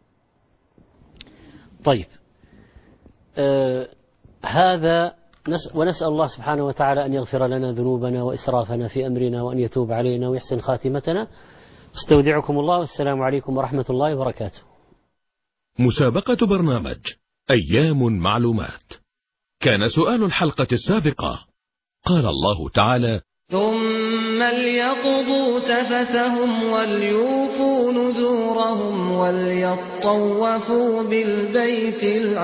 Speaker 2: طيب، هذا ونسأل الله سبحانه وتعالى أن يغفر لنا ذنوبنا وإسرافنا في أمرنا وأن يتوب علينا ويحسن خاتمتنا. استودعكم الله والسلام عليكم ورحمة الله وبركاته.
Speaker 17: مسابقة برنامج أيام معلومات. كان سؤال الحلقة السابقة قال الله تعالى
Speaker 16: ثم ليقضوا تفثهم وليوفوا نذورهم وليطوفوا بالبيت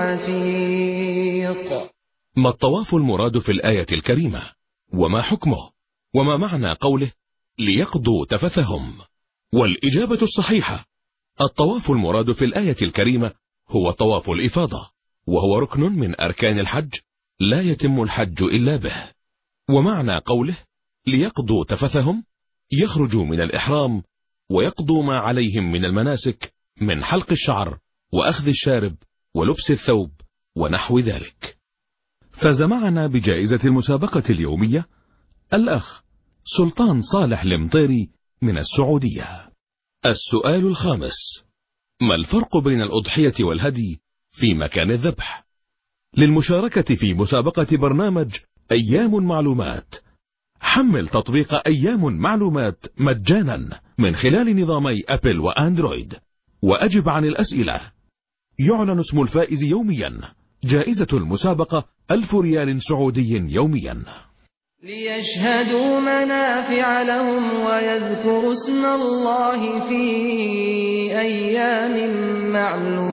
Speaker 16: العتيق.
Speaker 17: ما الطواف المراد في الآية الكريمة؟ وما حكمه؟ وما معنى قوله ليقضوا تفثهم؟ والإجابة الصحيحة الطواف المراد في الآية الكريمة هو طواف الإفاضة، وهو ركن من أركان الحج لا يتم الحج إلا به. ومعنى قوله ليقضوا تفثهم يخرجوا من الإحرام ويقضوا ما عليهم من المناسك من حلق الشعر وأخذ الشارب ولبس الثوب ونحو ذلك. فاز معنا بجائزة المسابقة اليومية الأخ سلطان صالح المطيري من السعودية. السؤال الخامس: ما الفرق بين الأضحية والهدي في مكان الذبح؟ للمشاركة في مسابقة برنامج أيام معلومات حمل تطبيق أيام معلومات مجانا من خلال نظامي أبل وأندرويد وأجب عن الأسئلة. يعلن اسم الفائز يوميا. جائزة المسابقة 1000 ريال سعودي يوميا.
Speaker 16: ليشهدوا منافع لهم ويذكروا اسم الله في أيام معلومات.